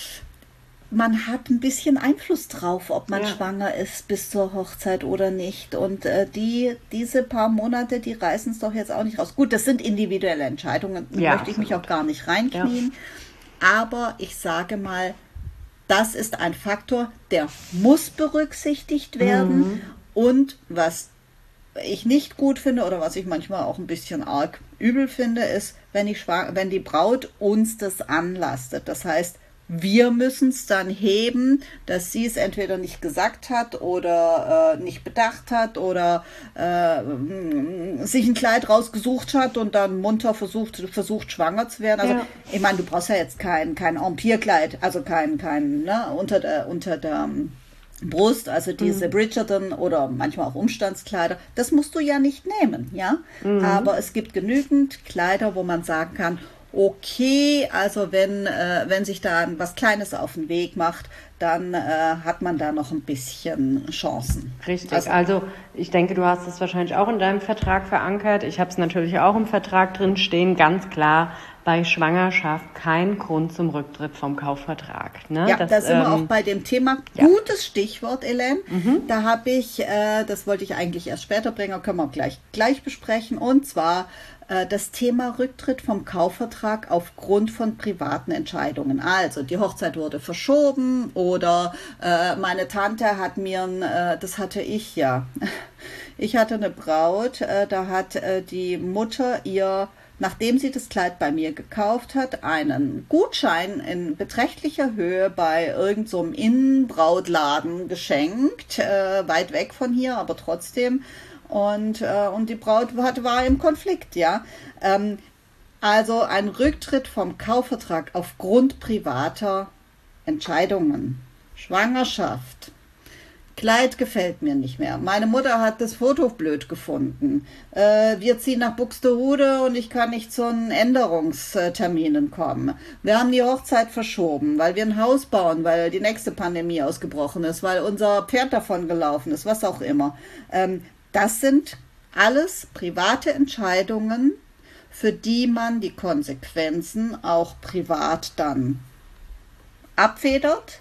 man hat ein bisschen Einfluss drauf, ob man ja. schwanger ist bis zur Hochzeit oder nicht. Und äh, die diese paar Monate, die reißen es doch jetzt auch nicht raus. Gut, das sind individuelle Entscheidungen. Da ja, möchte ich mich auch gar nicht reinknien. Ja. Aber ich sage mal, das ist ein Faktor, der muss berücksichtigt werden. Mhm. Und was ich nicht gut finde oder was ich manchmal auch ein bisschen arg übel finde, ist, wenn die, Schwang- wenn die Braut uns das anlastet. Das heißt, wir müssen es dann heben, dass sie es entweder nicht gesagt hat oder äh, nicht bedacht hat oder äh, sich ein Kleid rausgesucht hat und dann munter versucht, versucht schwanger zu werden. Also ja. ich meine, du brauchst ja jetzt kein, kein Empire-Kleid, also kein, kein ne, unter der, unter der Brust, also diese mhm. Bridgerton oder manchmal auch Umstandskleider, das musst du ja nicht nehmen, ja. Mhm. Aber es gibt genügend Kleider, wo man sagen kann, okay, also wenn, äh, wenn sich da was Kleines auf den Weg macht, dann äh, hat man da noch ein bisschen Chancen. Richtig, also, also ich denke, du hast es wahrscheinlich auch in deinem Vertrag verankert. Ich habe es natürlich auch im Vertrag drin stehen, ganz klar, bei Schwangerschaft kein Grund zum Rücktritt vom Kaufvertrag. Ne? Ja, das, da sind ähm, wir auch bei dem Thema. Ja. Gutes Stichwort, Elaine. Mhm. Da habe ich, äh, das wollte ich eigentlich erst später bringen, können wir auch gleich, gleich besprechen. Und zwar äh, das Thema Rücktritt vom Kaufvertrag aufgrund von privaten Entscheidungen. Also die Hochzeit wurde verschoben oder äh, meine Tante hat mir, äh, das hatte ich ja, ich hatte eine Braut, äh, da hat äh, die Mutter ihr, nachdem sie das Kleid bei mir gekauft hat, einen Gutschein in beträchtlicher Höhe bei irgendeinem so Innenbrautladen geschenkt, äh, weit weg von hier, aber trotzdem. Und, äh, und die Braut hat, war im Konflikt, ja. Ähm, also ein Rücktritt vom Kaufvertrag aufgrund privater Entscheidungen. Schwangerschaft. Kleid gefällt mir nicht mehr. Meine Mutter hat das Foto blöd gefunden. Äh, wir ziehen nach Buxtehude und ich kann nicht zu den Änderungsterminen kommen. Wir haben die Hochzeit verschoben, weil wir ein Haus bauen, weil die nächste Pandemie ausgebrochen ist, weil unser Pferd davon gelaufen ist, was auch immer. Ähm, das sind alles private Entscheidungen, für die man die Konsequenzen auch privat dann abfedert.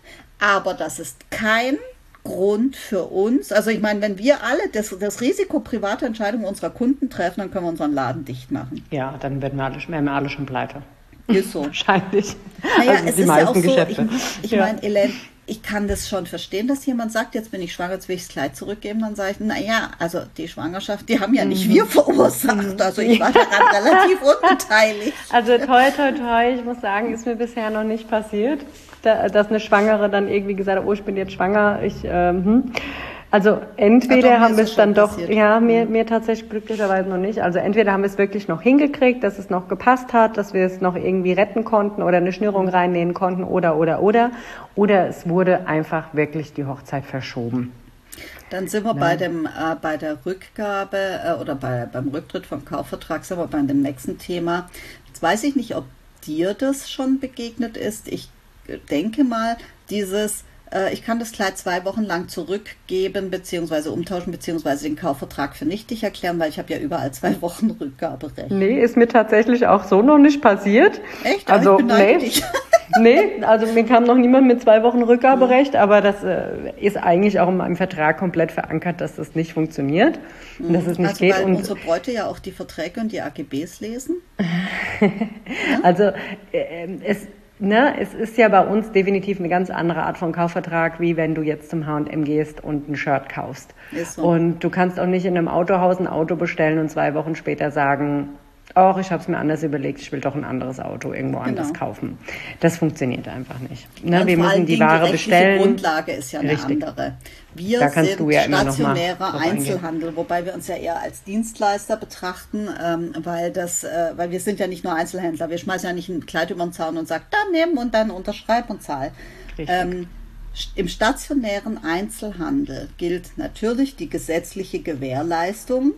aber das ist kein Grund für uns. Also ich meine, wenn wir alle das, das Risiko private Entscheidungen unserer Kunden treffen, dann können wir unseren Laden dicht machen. Ja, dann werden wir alle, wären wir alle schon pleite. Ist so. Wahrscheinlich. Naja, also es die ist meisten ja auch so, Geschäfte. ich, ich ja. meine, Elaine, ich kann das schon verstehen, dass jemand sagt, jetzt bin ich schwanger, jetzt will ich das Kleid zurückgeben. Dann sage ich, naja, also die Schwangerschaft, die haben ja nicht wir verursacht. Also ich war daran relativ unbeteiligt. Also toi, toi, toi, ich muss sagen, ist mir bisher noch nicht passiert, da, dass eine Schwangere dann irgendwie gesagt hat, oh, ich bin jetzt schwanger. Ich, ähm, hm. Also entweder haben wir es dann doch, passiert. ja, mir, mir tatsächlich glücklicherweise noch nicht. Also entweder haben wir es wirklich noch hingekriegt, dass es noch gepasst hat, dass wir es noch irgendwie retten konnten oder eine Schnürung reinnähen konnten oder, oder, oder. Oder es wurde einfach wirklich die Hochzeit verschoben. Dann sind wir ja. bei dem, äh, bei der Rückgabe äh, oder bei, beim Rücktritt vom Kaufvertrag, sind wir bei dem nächsten Thema. Jetzt weiß ich nicht, ob dir das schon begegnet ist. Ich denke mal, dieses ich kann das Kleid zwei Wochen lang zurückgeben bzw. umtauschen bzw. den Kaufvertrag für nichtig erklären, weil ich habe ja überall zwei Wochen Rückgaberecht. Nee, ist mir tatsächlich auch so noch nicht passiert. Echt? Also, ich nee, dich. nee, also mir kam noch niemand mit zwei Wochen Rückgaberecht, aber das äh, ist eigentlich auch in meinem Vertrag komplett verankert, dass das nicht funktioniert und dass es nicht also, geht. Weil und unsere Bräute ja auch die Verträge und die A G Bs lesen. ja? Also äh, es Ne, es ist ja bei uns definitiv eine ganz andere Art von Kaufvertrag, wie wenn du jetzt zum H und M gehst und ein Shirt kaufst. Ist so. Und du kannst auch nicht in einem Autohaus ein Auto bestellen und zwei Wochen später sagen, ach, ich habe es mir anders überlegt, ich will doch ein anderes Auto irgendwo genau. anders kaufen. Das funktioniert einfach nicht. Ne, wir müssen die Ware die bestellen. Die Grundlage ist ja eine Richtig. andere. Wir da kannst sind du ja stationärer Einzelhandel, eingehen. Wobei wir uns ja eher als Dienstleister betrachten, ähm, weil das, äh, weil wir sind ja nicht nur Einzelhändler. Wir schmeißen ja nicht ein Kleid über den Zaun und sagen, dann nehmen und dann unterschreib und zahl. Ähm, Im stationären Einzelhandel gilt natürlich die gesetzliche Gewährleistung.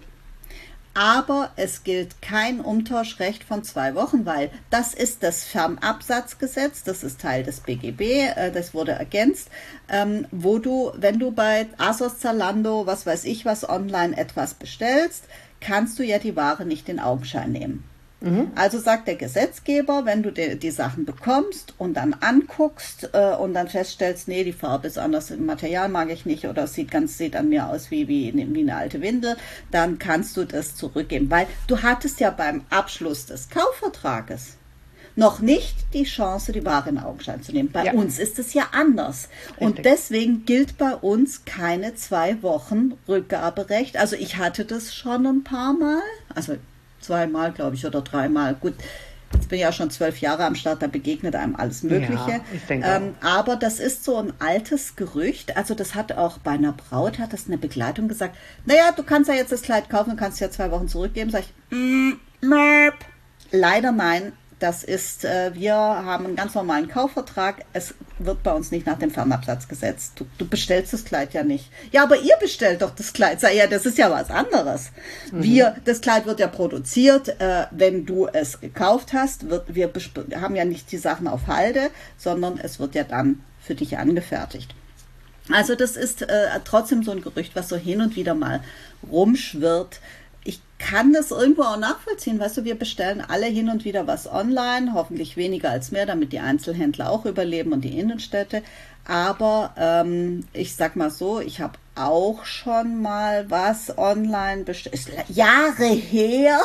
Aber es gilt kein Umtauschrecht von zwei Wochen, weil das ist das Fernabsatzgesetz, das ist Teil des B G B, äh, das wurde ergänzt, ähm, wo du, wenn du bei ASOS, Zalando, was weiß ich was, online etwas bestellst, kannst du ja die Ware nicht in Augenschein nehmen. Mhm. Also sagt der Gesetzgeber, wenn du die, die Sachen bekommst und dann anguckst äh, und dann feststellst, nee, die Farbe ist anders, das Material mag ich nicht oder es sieht ganz sieht an mir aus wie, wie, wie eine alte Windel, dann kannst du das zurückgeben. Weil du hattest ja beim Abschluss des Kaufvertrages noch nicht die Chance, die Ware in Augenschein zu nehmen. Bei ja. uns ist es ja anders. Richtig. Und deswegen gilt bei uns keine zwei Wochen Rückgaberecht. Also ich hatte das schon ein paar Mal, also zweimal, glaube ich, oder dreimal. Gut, jetzt bin ich ja schon zwölf Jahre am Start, da begegnet einem alles Mögliche. Ja, ich denke ähm, aber das ist so ein altes Gerücht. Also das hat auch bei einer Braut, hat das eine Begleitung gesagt, naja, du kannst ja jetzt das Kleid kaufen und kannst ja zwei Wochen zurückgeben. Sag ich, mm, merp. Leider nein. Das ist, äh, wir haben einen ganz normalen Kaufvertrag. Es wird bei uns nicht nach dem Fernabsatzgesetz. Du, du bestellst das Kleid ja nicht. Ja, aber ihr bestellt doch das Kleid. Sag ja, das ist ja was anderes. Mhm. Wir, das Kleid wird ja produziert, äh, wenn du es gekauft hast. Wird, wir besp- haben ja nicht die Sachen auf Halde, sondern es wird ja dann für dich angefertigt. Also das ist äh, trotzdem so ein Gerücht, was so hin und wieder mal rumschwirrt. Ich kann das irgendwo auch nachvollziehen, weißt du, wir bestellen alle hin und wieder was online, hoffentlich weniger als mehr, damit die Einzelhändler auch überleben und die Innenstädte. Aber ähm, ich sag mal so, ich habe auch schon mal was online bestellt, ist Jahre her.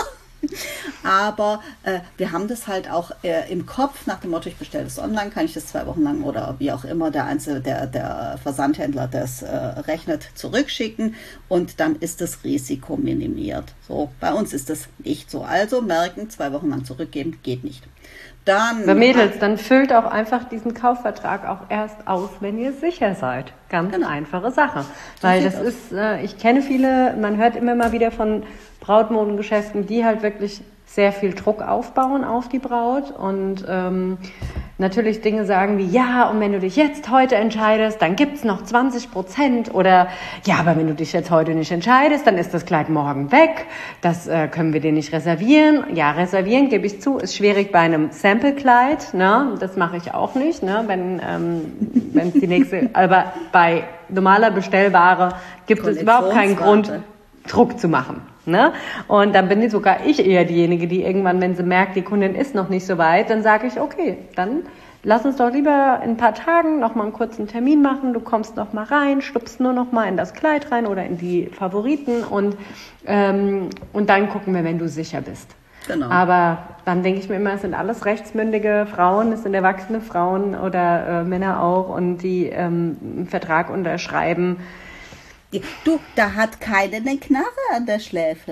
Aber äh, wir haben das halt auch äh, im Kopf nach dem Motto, ich bestelle das online, kann ich das zwei Wochen lang oder wie auch immer der Einzel, der, der Versandhändler das äh, rechnet, zurückschicken und dann ist das Risiko minimiert. So, bei uns ist das nicht so. Also merken, zwei Wochen lang zurückgeben, geht nicht. Dann, Aber Mädels, dann füllt auch einfach diesen Kaufvertrag auch erst aus, wenn ihr sicher seid. Ganz genau. Einfache Sache. Weil das ist, äh, ich kenne viele, man hört immer mal wieder von Brautmodengeschäften, die halt wirklich sehr viel Druck aufbauen auf die Braut und ähm, natürlich Dinge sagen wie, ja, und wenn du dich jetzt heute entscheidest, dann gibt's noch zwanzig Prozent oder ja, aber wenn du dich jetzt heute nicht entscheidest, dann ist das Kleid morgen weg, das äh, können wir dir nicht reservieren. Ja, reservieren, gebe ich zu, ist schwierig bei einem Sample-Kleid, ne? Das mache ich auch nicht, ne? Wenn ähm, wenn die nächste, aber bei normaler Bestellware gibt es überhaupt keinen Grund, Druck zu machen. Ne? Und dann bin sogar ich eher diejenige, die irgendwann, wenn sie merkt, die Kundin ist noch nicht so weit, dann sage ich, okay, dann lass uns doch lieber in ein paar Tagen noch mal einen kurzen Termin machen. Du kommst noch mal rein, stupst nur noch mal in das Kleid rein oder in die Favoriten und, ähm, und dann gucken wir, wenn du sicher bist. Genau. Aber dann denke ich mir immer, es sind alles rechtsmündige Frauen, es sind erwachsene Frauen oder äh, Männer auch und die ähm, einen Vertrag unterschreiben. Du, da hat keine eine Knarre an der Schläfe.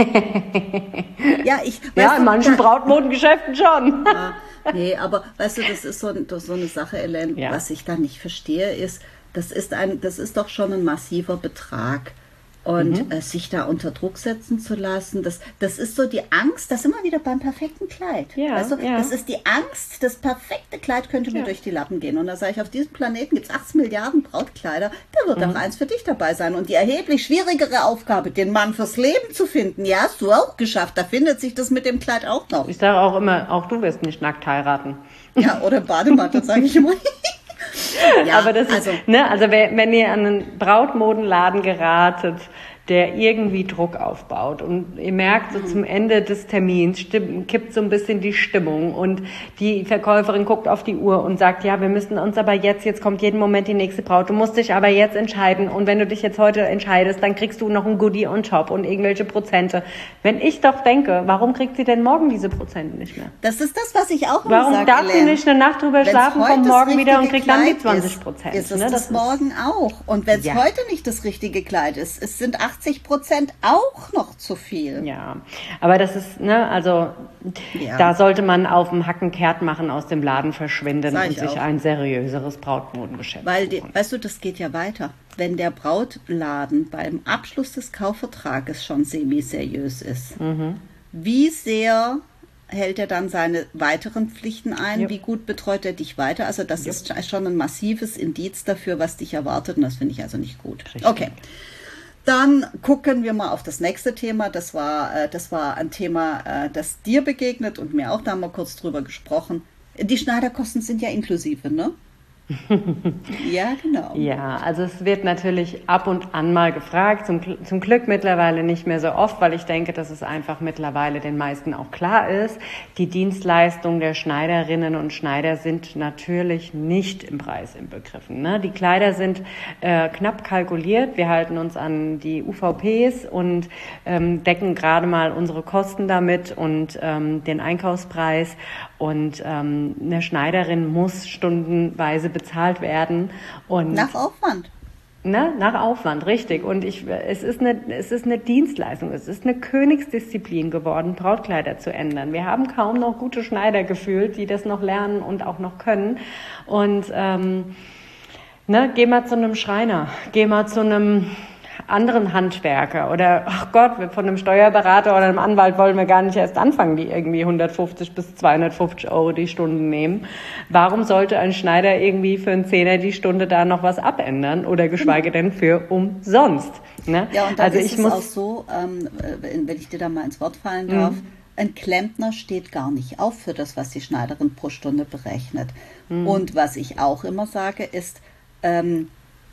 ja, ich, ja, in du, manchen da, Brautmodengeschäften schon. ja, nee, aber weißt du, das ist so, so eine Sache, Ellen, ja. was ich da nicht verstehe, ist, das ist ein, das ist doch schon ein massiver Betrag. Und mhm. äh, sich da unter Druck setzen zu lassen, das, das ist so die Angst, das immer wieder beim perfekten Kleid. Ja, weißt du? ja. Das ist die Angst, das perfekte Kleid könnte mir ja. durch die Lappen gehen. Und da sage ich, auf diesem Planeten gibt es achtzig Milliarden Brautkleider, da wird mhm. auch eins für dich dabei sein. Und die erheblich schwierigere Aufgabe, den Mann fürs Leben zu finden, ja, hast du auch geschafft. Da findet sich das mit dem Kleid auch noch. Ich sage auch immer, auch du wirst nicht nackt heiraten. Ja, oder Bademantel, sage ich immer. Ja, aber das ist, also, ne, also wenn ihr an einen Brautmodenladen geratet, der irgendwie Druck aufbaut und ihr merkt so mhm. zum Ende des Termins stimmt, kippt so ein bisschen die Stimmung und die Verkäuferin guckt auf die Uhr und sagt, ja, wir müssen uns aber jetzt, jetzt kommt jeden Moment die nächste Braut, du musst dich aber jetzt entscheiden und wenn du dich jetzt heute entscheidest, dann kriegst du noch ein Goodie on top und irgendwelche Prozente. Wenn ich doch denke, warum kriegt sie denn morgen diese Prozente nicht mehr? Das ist das, was ich auch immer Warum sage, darf sie nicht eine Nacht drüber schlafen, kommt morgen wieder und kriegt dann die zwanzig Prozent? Ist, ist es ne? das, das morgen ist, auch. Und wenn es ja. heute nicht das richtige Kleid ist, es sind achtzig Prozent auch noch zu viel. Ja, aber das ist, ne, also ja. da sollte man auf dem Hackenkehrt machen, aus dem Laden verschwinden und sich auch. ein seriöseres Brautmodengeschäft Weil, die, weißt du, das geht ja weiter. Wenn der Brautladen beim Abschluss des Kaufvertrages schon semi-seriös ist, mhm. wie sehr hält er dann seine weiteren Pflichten ein? Yep. Wie gut betreut er dich weiter? Also das yep. ist schon ein massives Indiz dafür, was dich erwartet und das finde ich also nicht gut. Richtig. Okay. Dann gucken wir mal auf das nächste Thema. Das war, äh, das war ein Thema, äh, das dir begegnet und mir auch, da haben wir kurz drüber gesprochen. Die Schneiderkosten sind ja inklusive, ne? Ja, genau. Ja, also es wird natürlich ab und an mal gefragt, zum, zum Glück mittlerweile nicht mehr so oft, weil ich denke, dass es einfach mittlerweile den meisten auch klar ist. Die Dienstleistungen der Schneiderinnen und Schneider sind natürlich nicht im Preis inbegriffen. Ne? Die Kleider sind äh, knapp kalkuliert, wir halten uns an die U V Ps und ähm, decken gerade mal unsere Kosten damit und ähm, den Einkaufspreis. Und ähm, eine Schneiderin muss stundenweise bezahlt werden. Und nach Aufwand. Ne, nach Aufwand, richtig. Und ich, es ist eine, es ist eine Dienstleistung, es ist eine Königsdisziplin geworden, Brautkleider zu ändern. Wir haben kaum noch gute Schneider gefühlt, die das noch lernen und auch noch können. Und ähm, ne, geh mal zu einem Schreiner, geh mal zu einem anderen Handwerker oder, ach Gott, von einem Steuerberater oder einem Anwalt wollen wir gar nicht erst anfangen, die irgendwie hundertfünfzig bis zweihundertfünfzig Euro die Stunde nehmen. Warum sollte ein Schneider irgendwie für einen Zehner die Stunde da noch was abändern oder geschweige denn für umsonst? Ne? Ja, und dann also ist ich es muss auch so, ähm, wenn ich dir da mal ins Wort fallen darf, mhm. ein Klempner steht gar nicht auf für das, was die Schneiderin pro Stunde berechnet. Mhm. Und was ich auch immer sage, ist, ähm,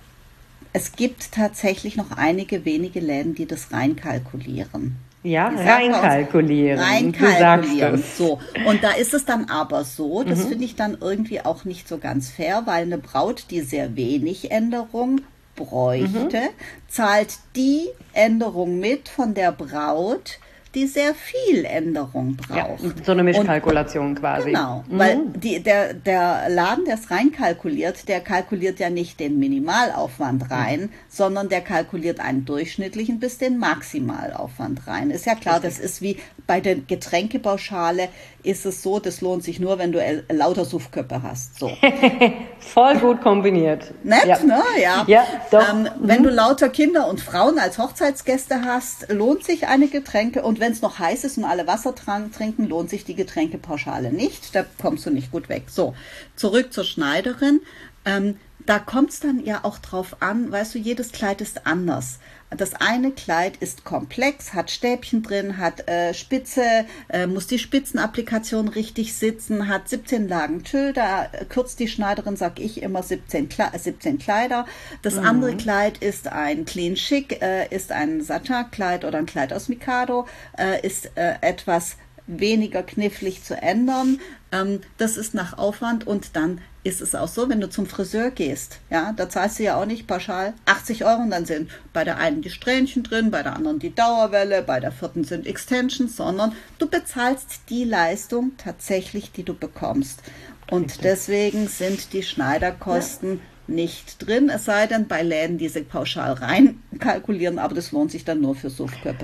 es gibt tatsächlich noch einige wenige Läden, die das reinkalkulieren. Ja, reinkalkulieren. Reinkalkulieren. So. Und da ist es dann aber so, das mhm. finde ich dann irgendwie auch nicht so ganz fair, weil eine Braut, die sehr wenig Änderung bräuchte, mhm. zahlt die Änderung mit von der Braut, die sehr viel Änderung braucht. Ja, so eine Mischkalkulation und, quasi. Genau, mhm. weil die, der, der Laden, der es reinkalkuliert, der kalkuliert ja nicht den Minimalaufwand rein, mhm. sondern der kalkuliert einen durchschnittlichen bis den Maximalaufwand rein. Ist ja klar, Richtig. Das ist wie bei der Getränkepauschale, ist es so, das lohnt sich nur, wenn du äh, lauter Suffköpfe hast. So. Voll gut kombiniert. Nett, ja. ne? Ja. ja doch. Ähm, mhm. Wenn du lauter Kinder und Frauen als Hochzeitsgäste hast, lohnt sich eine Getränke. Und wenn es noch heiß ist und alle Wasser trinken, lohnt sich die Getränkepauschale nicht. Da kommst du nicht gut weg. So, zurück zur Schneiderin. Ähm, da kommt es dann ja auch drauf an, weißt du, jedes Kleid ist anders. Das eine Kleid ist komplex, hat Stäbchen drin, hat äh, Spitze, äh, muss die Spitzenapplikation richtig sitzen, hat siebzehn Lagen Tüll, da kürzt die Schneiderin, sag ich immer, siebzehn, Kle- siebzehn Kleider. Das mhm. andere Kleid ist ein Clean Chic, äh, ist ein Satin-Kleid oder ein Kleid aus Mikado, äh, ist äh, etwas weniger knifflig zu ändern. Ähm, das ist nach Aufwand und dann ist es auch so, wenn du zum Friseur gehst, ja, da zahlst du ja auch nicht pauschal achtzig Euro und dann sind bei der einen die Strähnchen drin, bei der anderen die Dauerwelle, bei der vierten sind Extensions, sondern du bezahlst die Leistung tatsächlich, die du bekommst. Und Richtig. Deswegen sind die Schneiderkosten ja. nicht drin, es sei denn bei Läden, die sie pauschal rein kalkulieren, aber das lohnt sich dann nur für Suffköppe.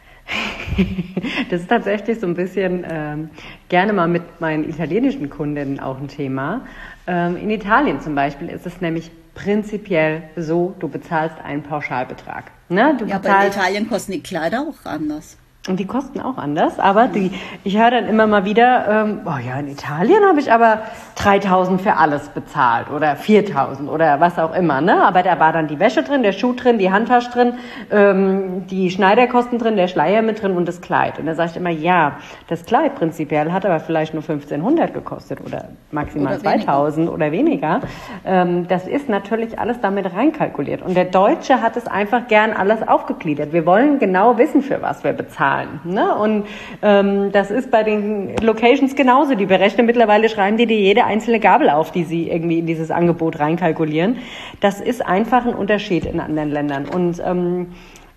Das ist tatsächlich so ein bisschen ähm, gerne mal mit meinen italienischen Kundinnen auch ein Thema. Ähm, in Italien zum Beispiel ist es nämlich prinzipiell so, du bezahlst einen Pauschalbetrag. Ne? Du ja, bezahlst, aber in Italien kosten die Kleider auch anders. Und die kosten auch anders, aber die, ich höre dann immer mal wieder, ähm, oh ja, in Italien habe ich aber dreitausend für alles bezahlt oder viertausend oder was auch immer, ne? Aber da war dann die Wäsche drin, der Schuh drin, die Handtasche drin, ähm, die Schneiderkosten drin, der Schleier mit drin und das Kleid. Und da sage ich immer, ja, das Kleid prinzipiell hat aber vielleicht nur fünfzehnhundert gekostet oder maximal oder zweitausend weniger. Oder weniger. Ähm, das ist natürlich alles damit reinkalkuliert. Und der Deutsche hat es einfach gern alles aufgegliedert. Wir wollen genau wissen, für was wir bezahlen. Ne? Und ähm, das ist bei den Locations genauso. Die berechnen mittlerweile, schreiben die dir jede einzelne Gabel auf, die sie irgendwie in dieses Angebot reinkalkulieren. Das ist einfach ein Unterschied in anderen Ländern. Und ähm,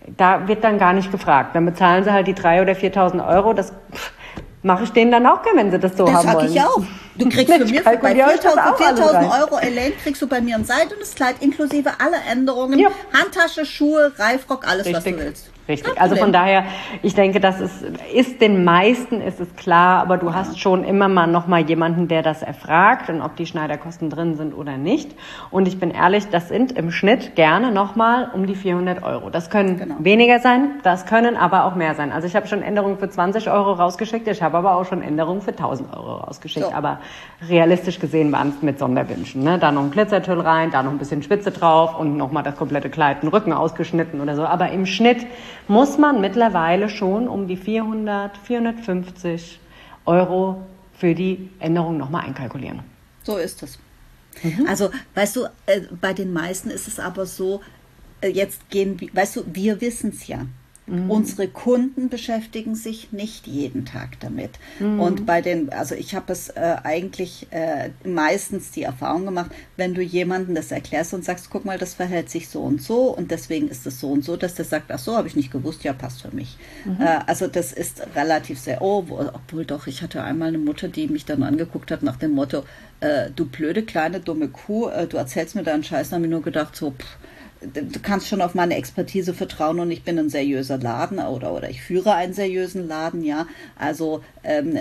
da wird dann gar nicht gefragt. Dann bezahlen sie halt die dreitausend oder viertausend Euro. Das pff, mache ich denen dann auch gern, wenn sie das so das haben wollen. Das sag ich auch. Du kriegst für mir bei viertausend Euro, Elaine, kriegst du bei mir ein Seid- und das Kleid inklusive aller Änderungen. Ja. Handtasche, Schuhe, Reifrock, alles, Richtig. was du willst. Richtig, also von daher, ich denke, das ist, ist den meisten ist es klar, aber du hast schon immer mal noch mal jemanden, der das erfragt und ob die Schneiderkosten drin sind oder nicht. Und ich bin ehrlich, das sind im Schnitt gerne noch mal um die vierhundert Euro. Das können genau. weniger sein, das können aber auch mehr sein. Also ich habe schon Änderungen für zwanzig Euro rausgeschickt, ich habe aber auch schon Änderungen für tausend Euro rausgeschickt. So. Aber realistisch gesehen waren es mit Sonderwünschen. Ne? Da noch ein Glitzertüll rein, da noch ein bisschen Spitze drauf und noch mal das komplette Kleid, den Rücken ausgeschnitten oder so. Aber im Schnitt muss man mittlerweile schon um die vierhundert, vierhundertfünfzig Euro für die Änderung nochmal einkalkulieren. So ist es. Mhm. Also, weißt du, äh, bei den meisten ist es aber so, äh, jetzt gehen, weißt du, wir wissen es ja. Mhm. Unsere Kunden beschäftigen sich nicht jeden Tag damit. Mhm. Und bei den, also ich habe es äh, eigentlich äh, meistens die Erfahrung gemacht, wenn du jemandem das erklärst und sagst, guck mal, das verhält sich so und so und deswegen ist es so und so, dass der sagt, ach so, habe ich nicht gewusst, ja, passt für mich. Mhm. Äh, also das ist relativ sehr, oh, obwohl doch, ich hatte einmal eine Mutter, die mich dann angeguckt hat nach dem Motto, äh, du blöde, kleine, dumme Kuh, äh, du erzählst mir deinen Scheiß, dann habe ich nur gedacht, so, pff, du kannst schon auf meine Expertise vertrauen und ich bin ein seriöser Laden oder, oder ich führe einen seriösen Laden, ja. Also ähm,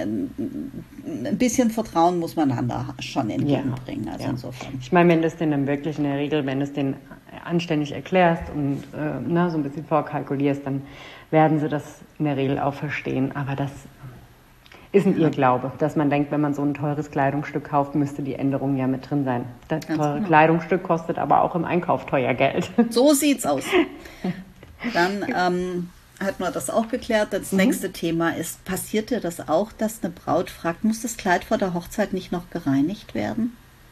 ein bisschen Vertrauen muss man einander schon entgegenbringen. Ja, also ja. insofern. Ich meine, wenn du es denen wirklich in der Regel, wenn du es denen anständig erklärst und äh, na, so ein bisschen vorkalkulierst, dann werden sie das in der Regel auch verstehen. Aber das ist ein Irrglaube, dass man denkt, wenn man so ein teures Kleidungsstück kauft, müsste die Änderung ja mit drin sein. Das Ganz teure genau. Kleidungsstück kostet aber auch im Einkauf teuer Geld. So sieht's aus. Dann ähm, hat man das auch geklärt. Das mhm. nächste Thema ist, passiert dir das auch, dass eine Braut fragt, muss das Kleid vor der Hochzeit nicht noch gereinigt werden?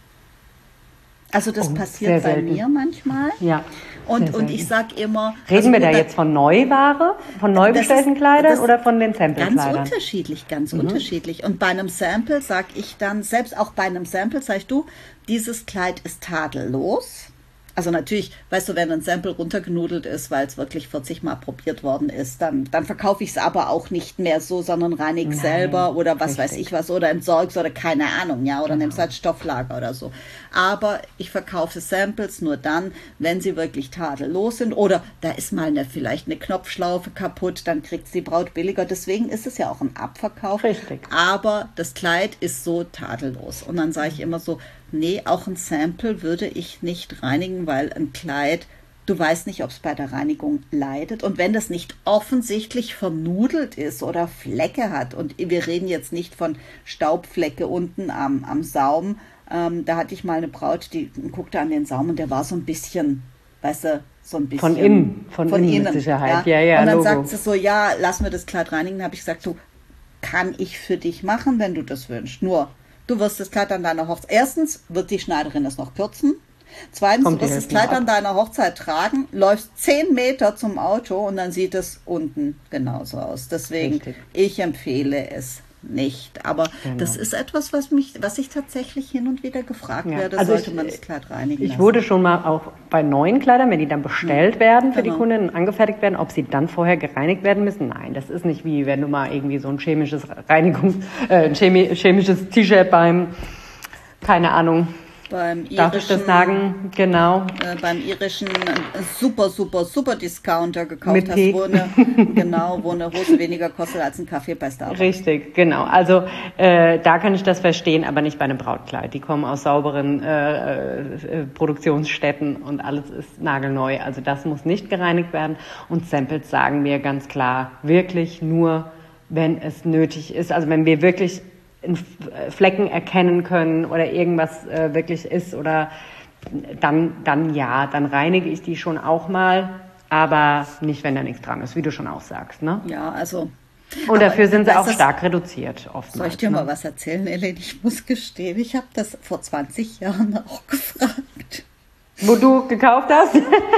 Also das oh, passiert bei selten. mir manchmal. Ja. Und, und ich sage immer... Reden also, wir da jetzt von Neuware, von neu bestellten Kleidern oder von den Sample-Kleidern? Ganz unterschiedlich, ganz mhm. unterschiedlich. Und bei einem Sample sage ich dann, selbst auch bei einem Sample sagst du, dieses Kleid ist tadellos. Also natürlich, weißt du, wenn ein Sample runtergenudelt ist, weil es wirklich vierzig Mal probiert worden ist, dann, dann verkaufe ich es aber auch nicht mehr so, sondern reinige Nein, selber oder was richtig. weiß ich was oder entsorg's oder keine Ahnung, ja, oder genau. nimm's als Stofflager oder so. Aber ich verkaufe Samples nur dann, wenn sie wirklich tadellos sind oder da ist mal eine, vielleicht eine Knopfschlaufe kaputt, dann kriegt die Braut billiger. Deswegen ist es ja auch ein Abverkauf. Richtig. Aber das Kleid ist so tadellos. Und dann sage ich immer so, nee, auch ein Sample würde ich nicht reinigen, weil ein Kleid, du weißt nicht, ob es bei der Reinigung leidet. Und wenn das nicht offensichtlich vernudelt ist oder Flecke hat, und wir reden jetzt nicht von Staubflecke unten am, am Saum, ähm, da hatte ich mal eine Braut, die guckte an den Saum und der war so ein bisschen, weißt du, so ein bisschen. Von innen, von, von innen, innen mit Sicherheit. Ja, ja, ja, und dann Logo. sagt sie so, ja, lass mir das Kleid reinigen. Da habe ich gesagt, du, kann ich für dich machen, wenn du das wünschst. Nur, du wirst das Kleid an deiner Hochzeit. Erstens wird die Schneiderin es noch kürzen. Zweitens, du wirst das Kleid an deiner Hochzeit tragen, läufst zehn Meter zum Auto und dann sieht es unten genauso aus. Deswegen, Richtig. ich empfehle es nicht. Aber genau. das ist etwas, was mich, was ich tatsächlich hin und wieder gefragt ja. werde, also sollte ich, man das Kleid reinigen Ich lassen. wurde schon mal auch bei neuen Kleidern, wenn die dann bestellt werden für genau. die Kunden und angefertigt werden, ob sie dann vorher gereinigt werden müssen. Nein, das ist nicht wie, wenn du mal irgendwie so ein chemisches Reinigungs, äh, ein chemi- chemisches T-Shirt beim, keine Ahnung, Beim irischen, Darf ich das sagen? Genau. Äh, beim irischen äh, super, super, super Discounter gekauft Mit hast, wo eine, genau, wo eine Hose weniger kostet als ein Kaffee bei Starbucks. Richtig, genau. Also äh, da kann ich das verstehen, aber nicht bei einem Brautkleid. Die kommen aus sauberen äh, äh, Produktionsstätten und alles ist nagelneu. Also das muss nicht gereinigt werden. Und Samples sagen mir ganz klar, wirklich nur, wenn es nötig ist. Also wenn wir wirklich Flecken erkennen können oder irgendwas äh, wirklich ist oder dann, dann ja, dann reinige ich die schon auch mal, aber nicht, wenn da nichts dran ist, wie du schon auch sagst. Ne? Ja, also. Und dafür sind sie auch stark reduziert oftmals. Soll ich dir ne? mal was erzählen, Ellen? Ich muss gestehen, ich habe das vor zwanzig Jahren auch gefragt. Wo du gekauft hast?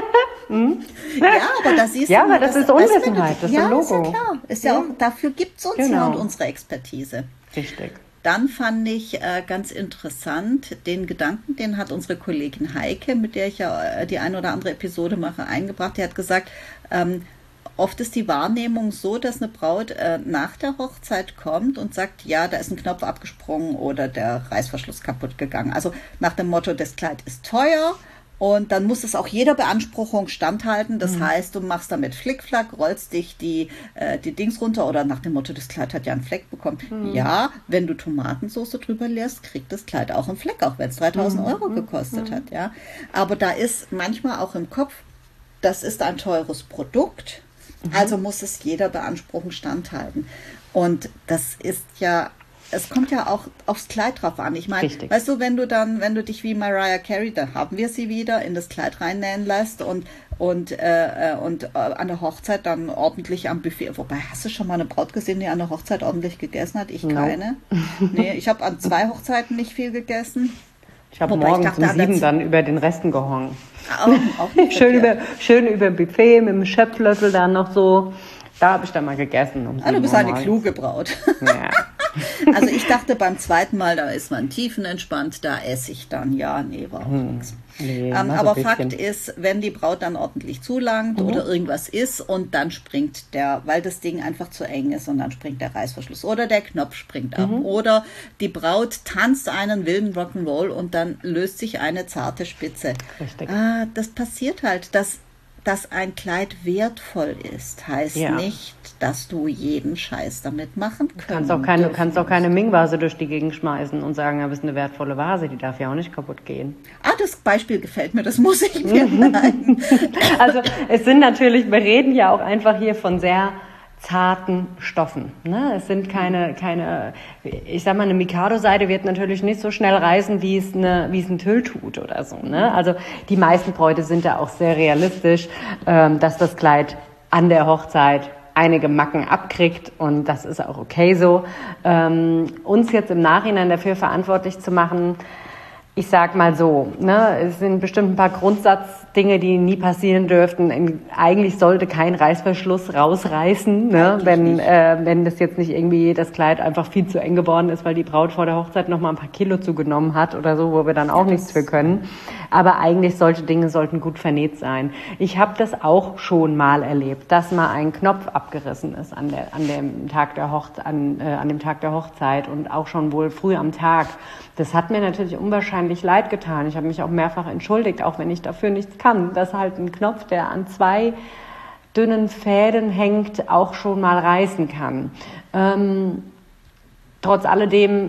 hm? Ja, aber das ist ja, aber das, das ist Unwissenheit, das ist ja, ein Logo. Ist ja klar. Ist ja, ja. Auch, dafür gibt es uns genau. ja und unsere Expertise. Richtig. Dann fand ich äh, ganz interessant den Gedanken, den hat unsere Kollegin Heike, mit der ich ja äh, die eine oder andere Episode mache, eingebracht. Die hat gesagt, ähm, oft ist die Wahrnehmung so, dass eine Braut äh, nach der Hochzeit kommt und sagt, ja, da ist ein Knopf abgesprungen oder der Reißverschluss kaputt gegangen. Also nach dem Motto, das Kleid ist teuer. Und dann muss es auch jeder Beanspruchung standhalten. Das mhm. heißt, du machst damit Flickflack, rollst dich die, äh, die Dings runter oder nach dem Motto, das Kleid hat ja einen Fleck bekommen. Mhm. Ja, wenn du Tomatensauce drüber leerst, kriegt das Kleid auch einen Fleck, auch wenn es dreitausend mhm. Euro gekostet mhm. hat. Ja. Aber da ist manchmal auch im Kopf, das ist ein teures Produkt, mhm. also muss es jeder Beanspruchung standhalten. Und das ist ja... Es kommt ja auch aufs Kleid drauf an. Ich meine, weißt du, wenn du dann, wenn du dich wie Mariah Carey, da haben wir sie wieder, in das Kleid reinnähen lässt und und äh, und äh, an der Hochzeit dann ordentlich am Buffet. Wobei, hast du schon mal eine Braut gesehen, die an der Hochzeit ordentlich gegessen hat? Ich no. keine. Nee, ich habe an zwei Hochzeiten nicht viel gegessen. Ich habe morgens um sieben dann über den Resten gehongen. Auch, auch nicht schön über schön über Buffet mit dem Schöpflöffel dann noch so. Da habe ich dann mal gegessen. Um ah, du bist eine kluge Braut. Ja. Also ich dachte beim zweiten Mal, da ist man tiefenentspannt, da esse ich dann. Ja, nee, war auch hm. nichts. Nee, ähm, aber so Fakt ist, wenn die Braut dann ordentlich zulangt mhm. oder irgendwas ist und dann springt der, weil das Ding einfach zu eng ist und dann springt der Reißverschluss oder der Knopf springt ab mhm. oder die Braut tanzt einen wilden Rock'n'Roll und dann löst sich eine zarte Spitze. Richtig. Ah, das passiert halt, dass dass ein Kleid wertvoll ist, heißt ja. nicht, dass du jeden Scheiß damit machen kannst. Du kannst auch keine, kannst auch keine Ming-Vase durch die Gegend schmeißen und sagen, aber es ist eine wertvolle Vase, die darf ja auch nicht kaputt gehen. Ah, das Beispiel gefällt mir, das muss ich mir merken. Also es sind natürlich, wir reden ja auch einfach hier von sehr zarten Stoffen. Ne? Es sind keine, keine, ich sag mal, eine Mikado-Seide wird natürlich nicht so schnell reißen, wie es eine, wie es ein Tüll tut oder so. Ne? Also die meisten Bräute sind da auch sehr realistisch, ähm, dass das Kleid an der Hochzeit einige Macken abkriegt und das ist auch okay so. Ähm, uns jetzt im Nachhinein dafür verantwortlich zu machen, ich sag mal so, ne, es sind bestimmt ein paar Grundsatzdinge, die nie passieren dürften. Eigentlich sollte kein Reißverschluss rausreißen, ne, wenn äh, wenn das jetzt nicht irgendwie das Kleid einfach viel zu eng geworden ist, weil die Braut vor der Hochzeit noch mal ein paar Kilo zugenommen hat oder so, wo wir dann auch ja, nichts für können. Aber eigentlich solche Dinge sollten gut vernäht sein. Ich habe das auch schon mal erlebt, dass mal ein Knopf abgerissen ist an der an dem Tag der Hochzeit, an, äh, an dem Tag der Hochzeit und auch schon wohl früh am Tag. Das hat mir natürlich unwahrscheinlich leid getan. Ich habe mich auch mehrfach entschuldigt, auch wenn ich dafür nichts kann, dass halt ein Knopf, der an zwei dünnen Fäden hängt, auch schon mal reißen kann. Ähm, trotz alledem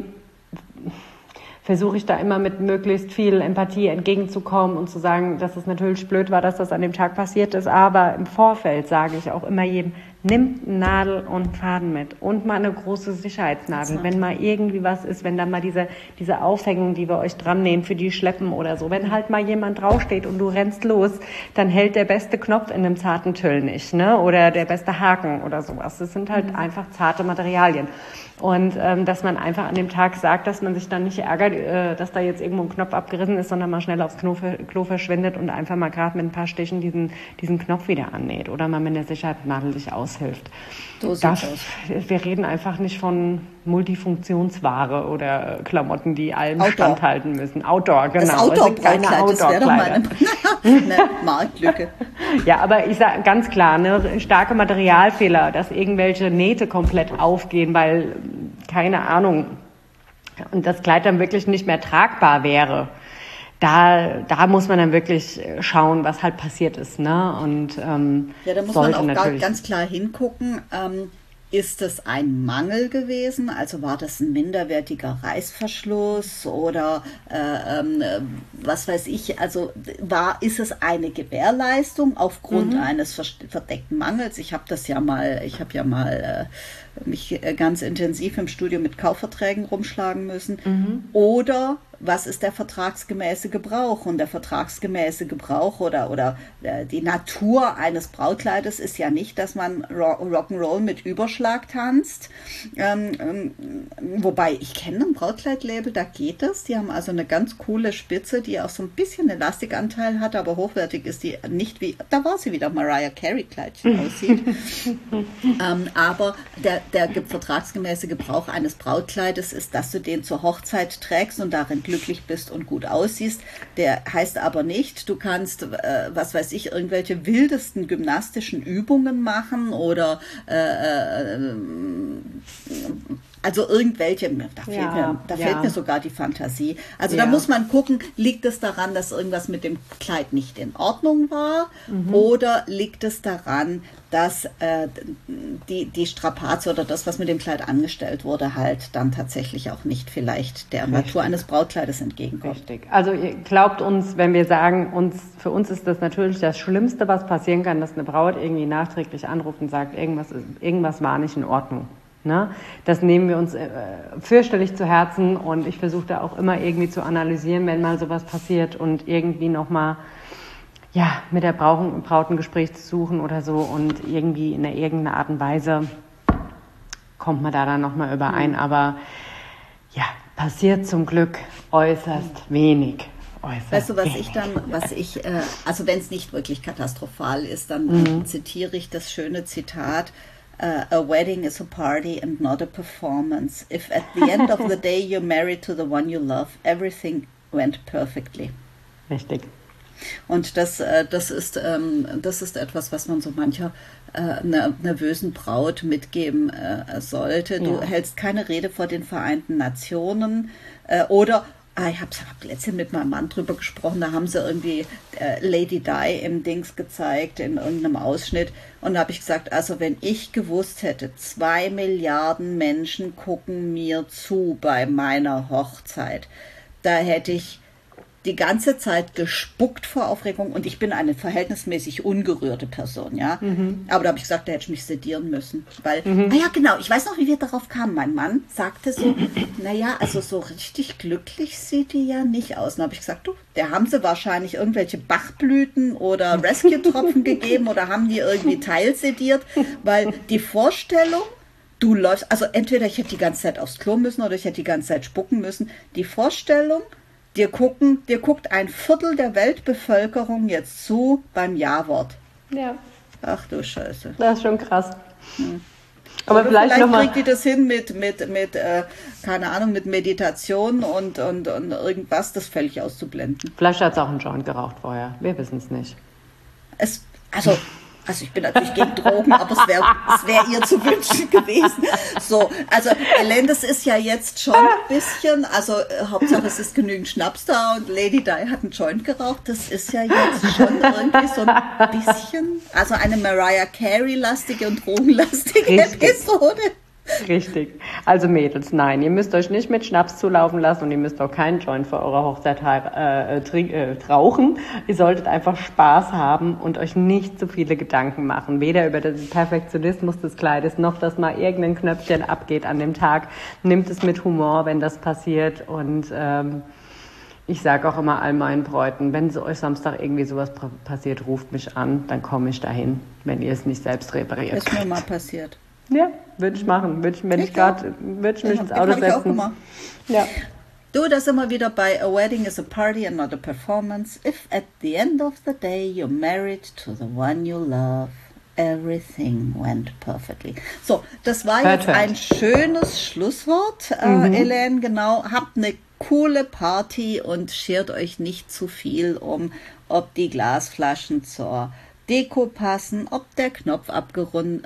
versuche ich da immer mit möglichst viel Empathie entgegenzukommen und zu sagen, dass es natürlich blöd war, dass das an dem Tag passiert ist. Aber im Vorfeld sage ich auch immer jedem, nimmt Nadel und Faden mit und mal eine große Sicherheitsnadel, wenn mal irgendwie was ist, wenn dann mal diese, diese Aufhängung, die wir euch dran nehmen für die Schleppen oder so, wenn halt mal jemand draufsteht und du rennst los, dann hält der beste Knopf in einem zarten Tüll nicht, ne? Oder der beste Haken oder sowas. Das sind halt mhm. einfach zarte Materialien. Und ähm, dass man einfach an dem Tag sagt, dass man sich dann nicht ärgert, äh, dass da jetzt irgendwo ein Knopf abgerissen ist, sondern mal schnell aufs Klo, Klo verschwindet und einfach mal gerade mit ein paar Stichen diesen, diesen Knopf wieder annäht oder mal mit der Sicherheitsnadel sich aushilft. So das, wir reden einfach nicht von Multifunktionsware oder Klamotten, die allem Outdoor. standhalten müssen. Outdoor, genau. Das Outdoor-Brautkleid, also das wäre doch mal eine, eine Marktlücke. Ja, aber ich sage ganz klar, ne, starke Materialfehler, dass irgendwelche Nähte komplett aufgehen, weil, keine Ahnung, und das Kleid dann wirklich nicht mehr tragbar wäre. Da, da muss man dann wirklich schauen, was halt passiert ist, ne? Und ähm, ja, da muss man auch natürlich ganz klar hingucken. Ähm, ist es ein Mangel gewesen? Also war das ein minderwertiger Reißverschluss oder äh, ähm, was weiß ich? Also war ist es eine Gewährleistung aufgrund mhm. eines verdeckten Mangels? Ich habe das ja mal, ich habe ja mal äh, mich ganz intensiv im Studio mit Kaufverträgen rumschlagen müssen. Mhm. Oder was ist der vertragsgemäße Gebrauch? Und der vertragsgemäße Gebrauch oder, oder äh, die Natur eines Brautkleides ist ja nicht, dass man Rock'n'Roll mit Überschlag tanzt. Ähm, ähm, wobei, ich kenne ein Brautkleidlabel, da geht das. Die haben also eine ganz coole Spitze, die auch so ein bisschen Elastikanteil hat, aber hochwertig ist die nicht wie, da war sie wieder, Mariah Carey Kleidchen aussieht. ähm, aber der, der vertragsgemäße Gebrauch eines Brautkleides ist, dass du den zur Hochzeit trägst und darin glücklich bist und gut aussiehst. Der heißt aber nicht, du kannst, äh, was weiß ich, irgendwelche wildesten gymnastischen Übungen machen oder äh, äh, also irgendwelche, da, fehlt, ja, mir, da ja. fehlt mir sogar die Fantasie. Also ja. da muss man gucken, liegt es daran, dass irgendwas mit dem Kleid nicht in Ordnung war mhm. oder liegt es daran, dass äh, die, die Strapaze oder das, was mit dem Kleid angestellt wurde, halt dann tatsächlich auch nicht vielleicht der Richtig. Natur eines Brautkleides entgegenkommt. Richtig. Also ihr glaubt uns, wenn wir sagen, uns für uns ist das natürlich das Schlimmste, was passieren kann, dass eine Braut irgendwie nachträglich anruft und sagt, irgendwas, irgendwas war nicht in Ordnung. Ne? Das nehmen wir uns äh, fürchterlich zu Herzen und ich versuche da auch immer irgendwie zu analysieren, wenn mal sowas passiert und irgendwie nochmal ja, mit der Braut, Braut ein Gespräch zu suchen oder so und irgendwie in irgendeiner Art und Weise kommt man da dann nochmal überein. Mhm. Aber ja, passiert zum Glück äußerst wenig. Äußerst weißt du, was wenig. ich dann, was ich, äh, also wenn es nicht wirklich katastrophal ist, dann mhm. zitiere ich das schöne Zitat, Uh, a wedding is a party and not a performance. If at the end of the day you're married to the one you love, everything went perfectly. Richtig. Und das, äh, das, ist, ähm, das ist etwas, was man so mancher äh, ner- nervösen Braut mitgeben äh, sollte. Du ja. hältst keine Rede vor den Vereinten Nationen äh, oder Ah, ich habe hab letztens mit meinem Mann drüber gesprochen, da haben sie irgendwie äh, Lady Di im Dings gezeigt, in irgendeinem Ausschnitt. Und da habe ich gesagt, also wenn ich gewusst hätte, zwei Milliarden Menschen gucken mir zu bei meiner Hochzeit, da hätte ich die ganze Zeit gespuckt vor Aufregung und ich bin eine verhältnismäßig ungerührte Person, ja. Mhm. Aber da habe ich gesagt, da hätte ich mich sedieren müssen. Weil, mhm. naja, genau, ich weiß noch, wie wir darauf kamen. Mein Mann sagte so, naja, also so richtig glücklich sieht die ja nicht aus. Und da habe ich gesagt, du, der haben sie wahrscheinlich irgendwelche Bachblüten oder Rescue-Tropfen gegeben oder haben die irgendwie teilsediert, weil die Vorstellung, du läufst, also entweder ich hätte die ganze Zeit aufs Klo müssen oder ich hätte die ganze Zeit spucken müssen. Die Vorstellung, Dir, gucken, dir guckt ein Viertel der Weltbevölkerung jetzt zu beim Ja-Wort. Ja. Ach du Scheiße. Das ist schon krass. Hm. Aber Oder vielleicht, vielleicht noch kriegt die das hin mit, mit, mit äh, keine Ahnung, mit Meditation und, und, und irgendwas, das völlig auszublenden. Vielleicht hat es auch einen Joint geraucht vorher. Wir wissen es nicht. Es, also... Also ich bin natürlich gegen Drogen, aber es wäre es wär ihr zu wünschen gewesen. So, also Elaine, das ist ja jetzt schon ein bisschen, also äh, Hauptsache es ist genügend Schnaps da und Lady Di hat einen Joint geraucht. Das ist ja jetzt schon irgendwie so ein bisschen, also eine Mariah Carey-lastige und drogenlastige Richtig. Episode. Richtig. Also Mädels, nein, ihr müsst euch nicht mit Schnaps zulaufen lassen und ihr müsst auch keinen Joint für eure Hochzeit äh, trink, äh, rauchen. Ihr solltet einfach Spaß haben und euch nicht zu viele Gedanken machen. Weder über den Perfektionismus des Kleides, noch dass mal irgendein Knöpfchen abgeht an dem Tag. Nimmt es mit Humor, wenn das passiert. Und ähm, ich sage auch immer all meinen Bräuten, wenn so euch Samstag irgendwie sowas passiert, ruft mich an, dann komme ich dahin, wenn ihr es nicht selbst repariert. Ist mir mal passiert. Ja, würde ich machen. Würde ich, wenn ich, ich gerade, würde ich mich ja, ins Auto setzen. Ja. Du, das immer wieder bei A Wedding is a Party and not a Performance. If at the end of the day you're married to the one you love, everything went perfectly. So, das war hört, jetzt hört. ein schönes Schlusswort, mhm. äh, Elaine. Genau, habt eine coole Party und schert euch nicht zu viel um, ob die Glasflaschen zur Deko passen, ob der Knopf abgesprungen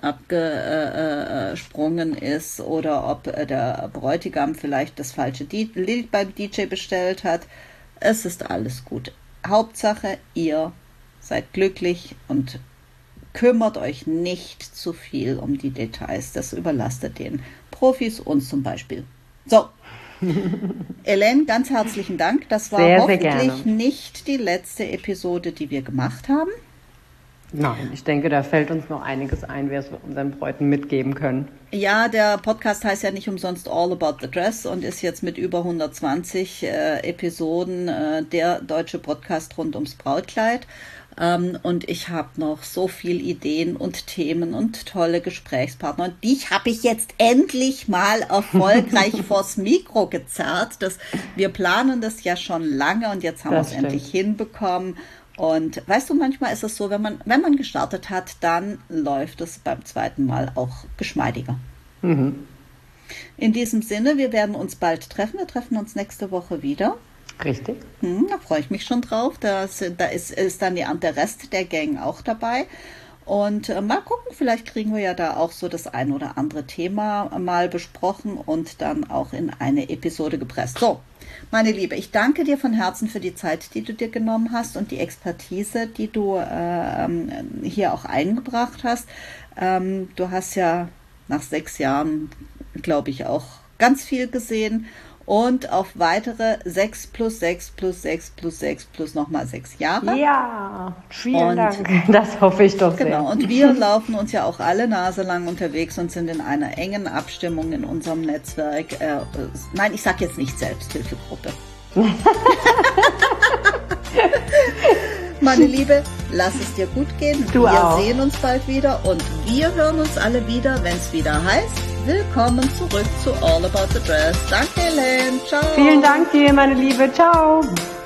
abge, äh, ist oder ob äh, der Bräutigam vielleicht das falsche Lied beim D J bestellt hat. Es ist alles gut. Hauptsache, ihr seid glücklich und kümmert euch nicht zu viel um die Details. Das überlastet den Profis, uns zum Beispiel. So, Elaine, ganz herzlichen Dank. Das war sehr, hoffentlich sehr nicht die letzte Episode, die wir gemacht haben. Nein, ich denke, da fällt uns noch einiges ein, was wir unseren Bräuten mitgeben können. Ja, der Podcast heißt ja nicht umsonst All About the Dress und ist jetzt mit über hundertzwanzig äh, Episoden äh, der deutsche Podcast rund ums Brautkleid. Ähm, und ich habe noch so viele Ideen und Themen und tolle Gesprächspartner. Und die habe ich jetzt endlich mal erfolgreich vors Mikro gezerrt. Das, wir planen das ja schon lange und jetzt haben wir es endlich hinbekommen. Und weißt du, manchmal ist es so, wenn man, wenn man gestartet hat, dann läuft es beim zweiten Mal auch geschmeidiger. Mhm. In diesem Sinne, wir werden uns bald treffen. Wir treffen uns nächste Woche wieder. Richtig. Hm, da freue ich mich schon drauf. Da, da ist, ist dann die, der Rest der Gang auch dabei. Und äh, mal gucken, vielleicht kriegen wir ja da auch so das ein oder andere Thema mal besprochen und dann auch in eine Episode gepresst. So, meine Liebe, ich danke dir von Herzen für die Zeit, die du dir genommen hast und die Expertise, die du äh, hier auch eingebracht hast. Ähm, du hast ja nach sechs Jahren, glaube ich, auch ganz viel gesehen. Und auf weitere sechs plus sechs plus sechs plus sechs plus nochmal sechs Jahre. Ja, vielen und, Dank. Das hoffe ich doch sehr. Genau, und wir laufen uns ja auch alle naselang unterwegs und sind in einer engen Abstimmung in unserem Netzwerk. Äh, äh, nein, ich sage jetzt nicht Selbsthilfegruppe. Meine Liebe, lass es dir gut gehen. Du wir auch. sehen uns bald wieder und wir hören uns alle wieder, wenn es wieder heißt, willkommen zurück zu All About the Dress. Danke, Elaine. Ciao. Vielen Dank dir, meine Liebe. Ciao.